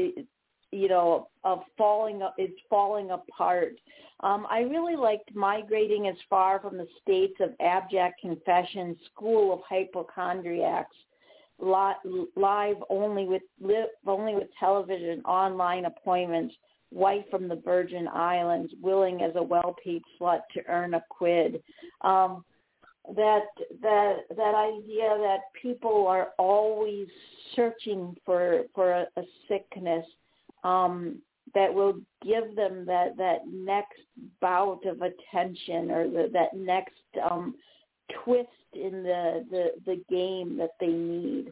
falling apart. I really liked Migrating as Far from the States of Abject Confession, School of Hypochondriacs, live only with television, online appointments, wife from the Virgin Islands, willing as a well-paid slut to earn a quid. That idea that people are always searching for a sickness that will give them that next bout of attention or that next twist in the game that they need.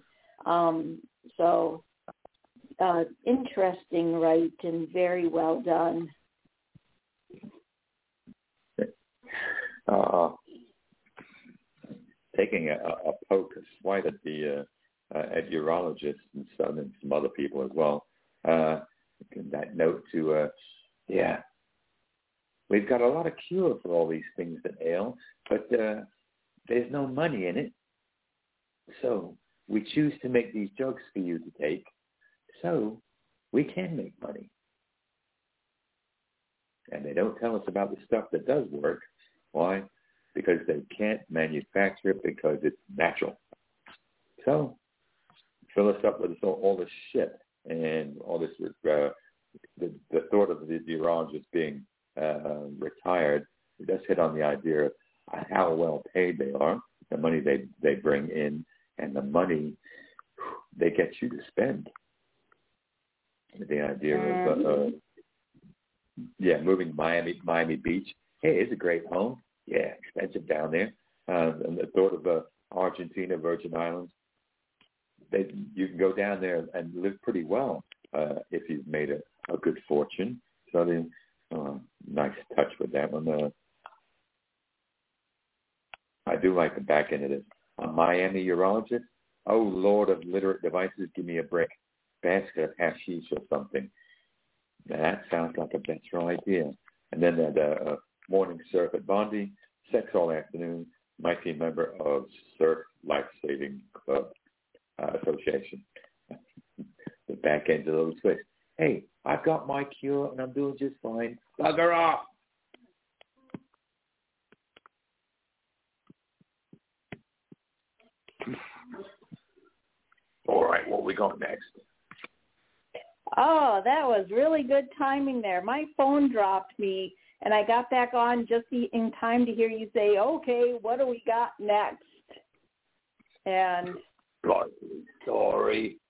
Interesting, right, and very well done. Taking a poke, a swipe at the at urologists and some other people as well. That note to, we've got a lot of cure for all these things that ail, but there's no money in it. So we choose to make these jokes for you to take, so we can make money. And they don't tell us about the stuff that does work. Why? Because they can't manufacture it because it's natural. So fill us up with all this shit and all this, the thought of the urologist being retired, it does hit on the idea of how well paid they are, the money they bring in, and the money they get you to spend. The idea of, moving Miami Beach. Hey, it's a great home. Yeah, expensive down there. And the thought of Argentina, Virgin Islands. you can go down there and live pretty well if you've made a good fortune. So nice touch with that one. I do like the back end of this. A Miami urologist. Oh, Lord of literate devices, give me a break. Basket of hashish or something. That sounds like a better idea. And then the morning surf at Bondi, sex all afternoon, might be a member of Surf Life Saving Club Association. The back end of those things. Hey, I've got my cure and I'm doing just fine. Bugger off. All right, what we got next? Oh, that was really good timing there. My phone dropped me, and I got back on just in time to hear you say, okay, what do we got next? And sorry.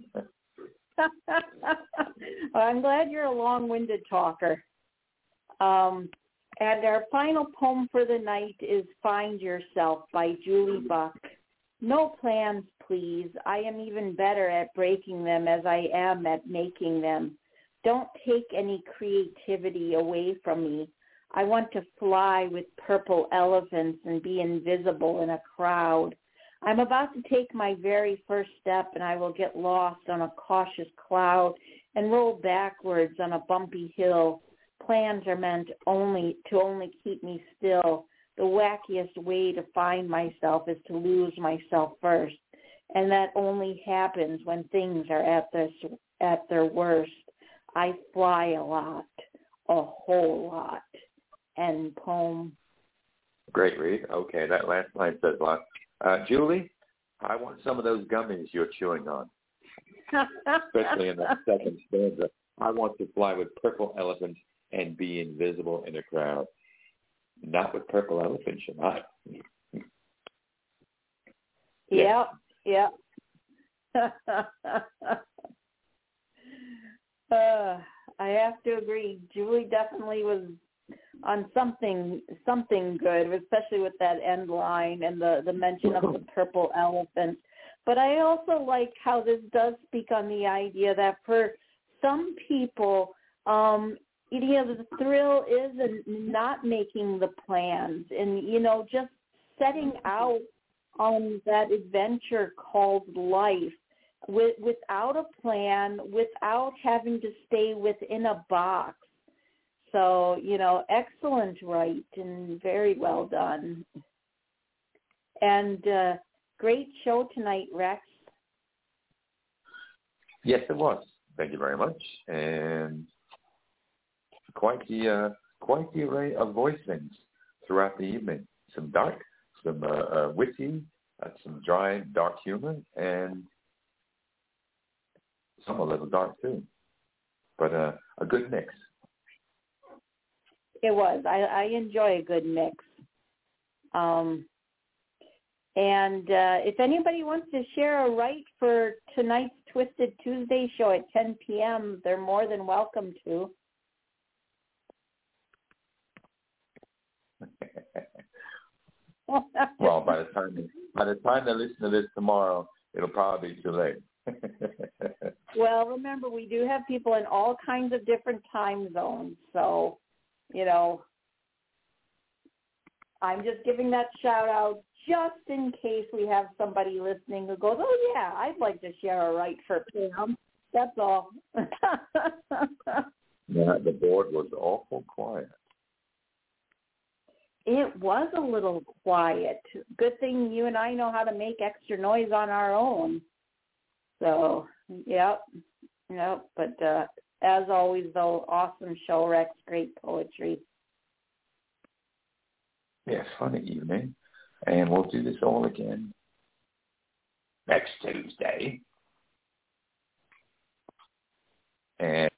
I'm glad you're a long-winded talker. And our final poem for the night is Find Yourself by Julie Buck. No plans, please. I am even better at breaking them as I am at making them. Don't take any creativity away from me. I want to fly with purple elephants and be invisible in a crowd. I'm about to take my very first step, and I will get lost on a cautious cloud and roll backwards on a bumpy hill. Plans are meant only to keep me still. The wackiest way to find myself is to lose myself first, and that only happens when things are at their worst. I fly a lot, a whole lot. End poem. Great read. Okay, that last line says a lot. Julie, I want some of those gummies you're chewing on, especially in that second stanza. I want to fly with purple elephants and be invisible in a crowd. Not with purple elephants, you're not. Yep. I have to agree. Julie definitely was on something good, especially with that end line and the mention of the purple elephant. But I also like how this does speak on the idea that for some people, the thrill is in not making the plans and, just setting out on that adventure called life without a plan, without having to stay within a box. So, excellent write and very well done. And great show tonight, Rex. Yes, it was. Thank you very much. And quite the array of voicings throughout the evening. Some dark, some witty, some dry, dark humor, and some a little dark too. But a good mix. It was. I enjoy a good mix. And if anybody wants to share a write for tonight's Twisted Tuesday show at 10 p.m., they're more than welcome to. Well, by the time they listen to this tomorrow, it'll probably be too late. Well, remember, we do have people in all kinds of different time zones, so, I'm just giving that shout out just in case we have somebody listening who goes, oh, yeah, I'd like to share a write for Pam. That's all. Yeah, the board was awful quiet. It was a little quiet. Good thing you and I know how to make extra noise on our own. So, yep. But as always, though, awesome show, Rex. Great poetry. Yes, funny evening. And we'll do this all again next Tuesday. And